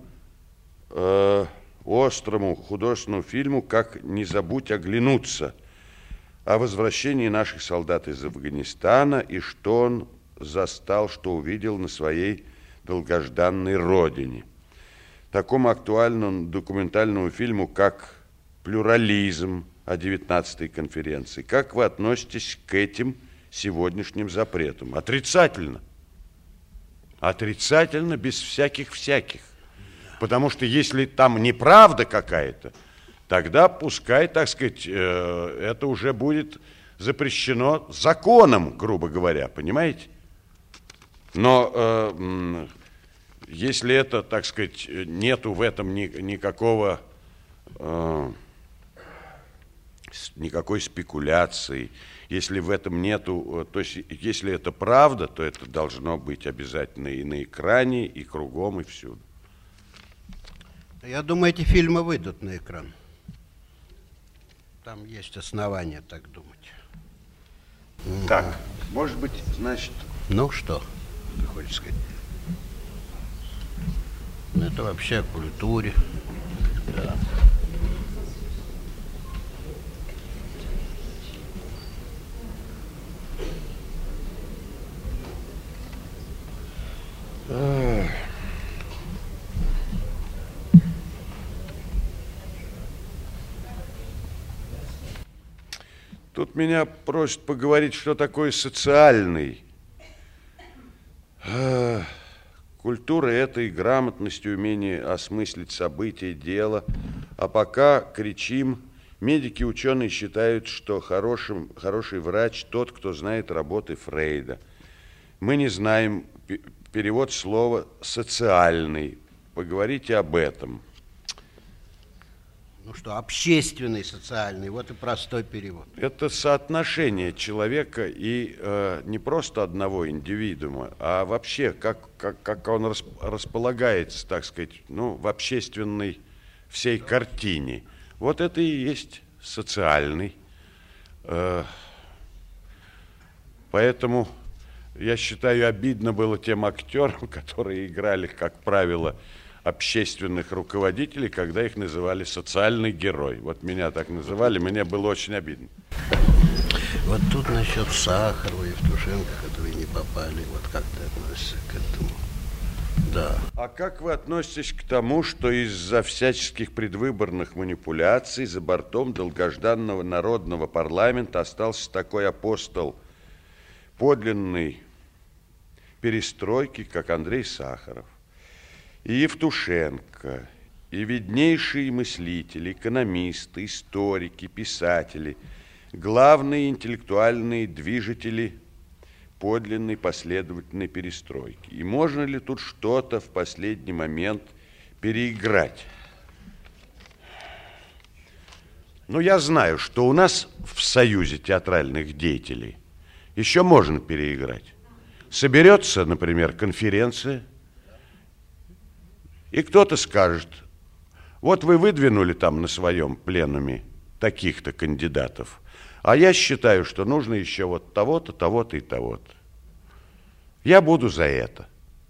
острому художественному фильму, как «Не забудь оглянуться», о возвращении наших солдат из Афганистана и что он застал, что увидел на своей долгожданной родине. Такому актуальному документальному фильму, как «Плюрализм» о 19-й конференции. Как вы относитесь к этим сегодняшним запретам? Отрицательно. Отрицательно, без всяких. Потому что если там неправда какая-то, тогда пускай, так сказать, это уже будет запрещено законом, грубо говоря, понимаете? Но если это, так сказать, нету в этом никакой спекуляции, если в этом нету, то есть если это правда, то это должно быть обязательно и на экране, и кругом, и всюду. Я думаю, эти фильмы выйдут на экран. Там есть основания так думать. Так, может быть, значит... Ну что ты хочешь сказать? Ну, это вообще о культуре. Да. Тут меня просят поговорить, что такое социальный. Культура – это и грамотность, и умение осмыслить события, дело. А пока кричим, медики, ученые считают, что хороший врач тот, кто знает работы Фрейда. Мы не знаем перевод слова «социальный». Поговорите об этом. Ну что, общественный, социальный, вот и простой перевод. Это соотношение человека и не просто одного индивидуума, а вообще, как он располагается, так сказать, ну, в общественной всей картине. Вот это и есть социальный. Поэтому, я считаю, обидно было тем актерам, которые играли, как правило, общественных руководителей, когда их называли социальный герой. Вот меня так называли, мне было очень обидно. Вот тут насчет Сахарова и Евтушенко, которые не попали, вот как ты относишься к этому? Да. А как вы относитесь к тому, что из-за всяческих предвыборных манипуляций за бортом долгожданного народного парламента остался такой апостол подлинной перестройки, как Андрей Сахаров, и Евтушенко, и виднейшие мыслители, экономисты, историки, писатели, главные интеллектуальные движители подлинной последовательной перестройки? И можно ли тут что-то в последний момент переиграть? Ну, я знаю, что у нас в Союзе театральных деятелей еще можно переиграть. Соберется, например, конференция, и кто-то скажет: вот вы выдвинули там на своем пленуме таких-то кандидатов, а я считаю, что нужно еще вот того-то, того-то и того-то. Я буду за это.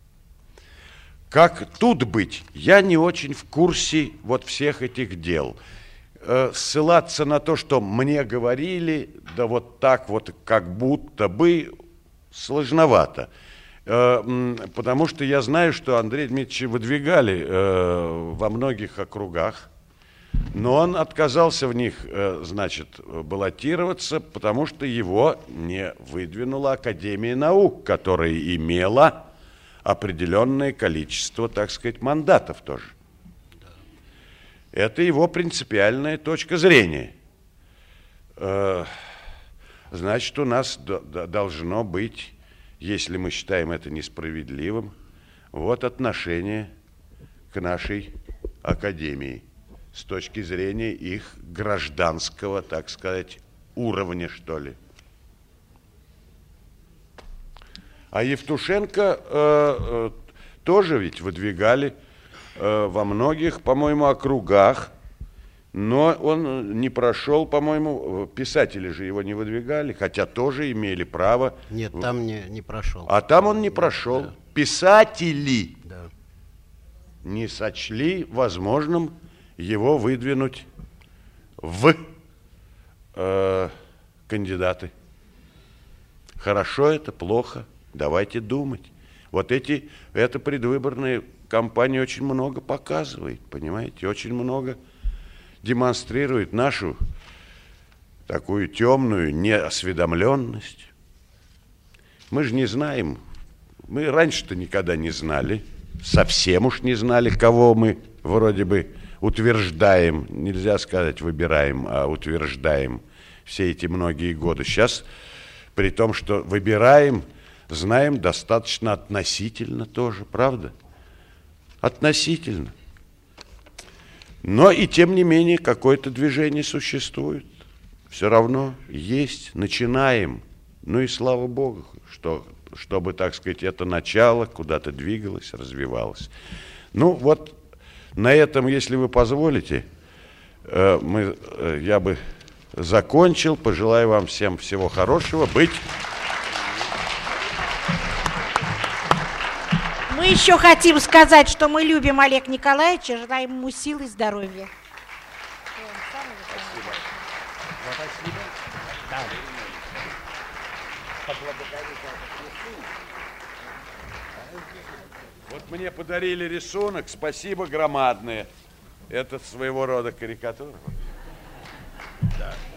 Как тут быть? Я не очень в курсе вот всех этих дел. Ссылаться на то, что мне говорили, да вот так вот, как будто бы, сложновато. Потому что я знаю, что Андрея Дмитриевича выдвигали во многих округах, но он отказался в них, значит, баллотироваться, потому что его не выдвинула Академия наук, которая имела определенное количество, так сказать, мандатов тоже. Это его принципиальная точка зрения. Значит, у нас должно быть, если мы считаем это несправедливым, вот отношение к нашей Академии с точки зрения их гражданского, так сказать, уровня, что ли. А Евтушенко тоже ведь выдвигали во многих, по-моему, округах, но он не прошел, по-моему, писатели же его не выдвигали, хотя тоже имели право. Нет, там не прошел. А там он не прошел. Да. Писатели не сочли возможным его выдвинуть в кандидаты. Хорошо это, плохо? Давайте думать. Вот эта предвыборная кампания очень много показывает, понимаете, очень много демонстрирует нашу такую темную неосведомленность. Мы же не знаем, мы раньше-то никогда не знали, совсем уж не знали, кого мы вроде бы утверждаем, нельзя сказать выбираем, а утверждаем все эти многие годы. Сейчас, при том, что выбираем, знаем достаточно относительно тоже, правда? Относительно. Но и тем не менее какое-то движение существует. Все равно есть, начинаем. Ну и слава Богу, чтобы, так сказать, это начало куда-то двигалось, развивалось. Ну вот на этом, если вы позволите, я бы закончил. Пожелаю вам всем всего хорошего. Мы еще хотим сказать, что мы любим Олега Николаевича, желаем ему сил и здоровья. Спасибо. Да. Вот мне подарили рисунок, спасибо громадное. Это своего рода карикатура. Да.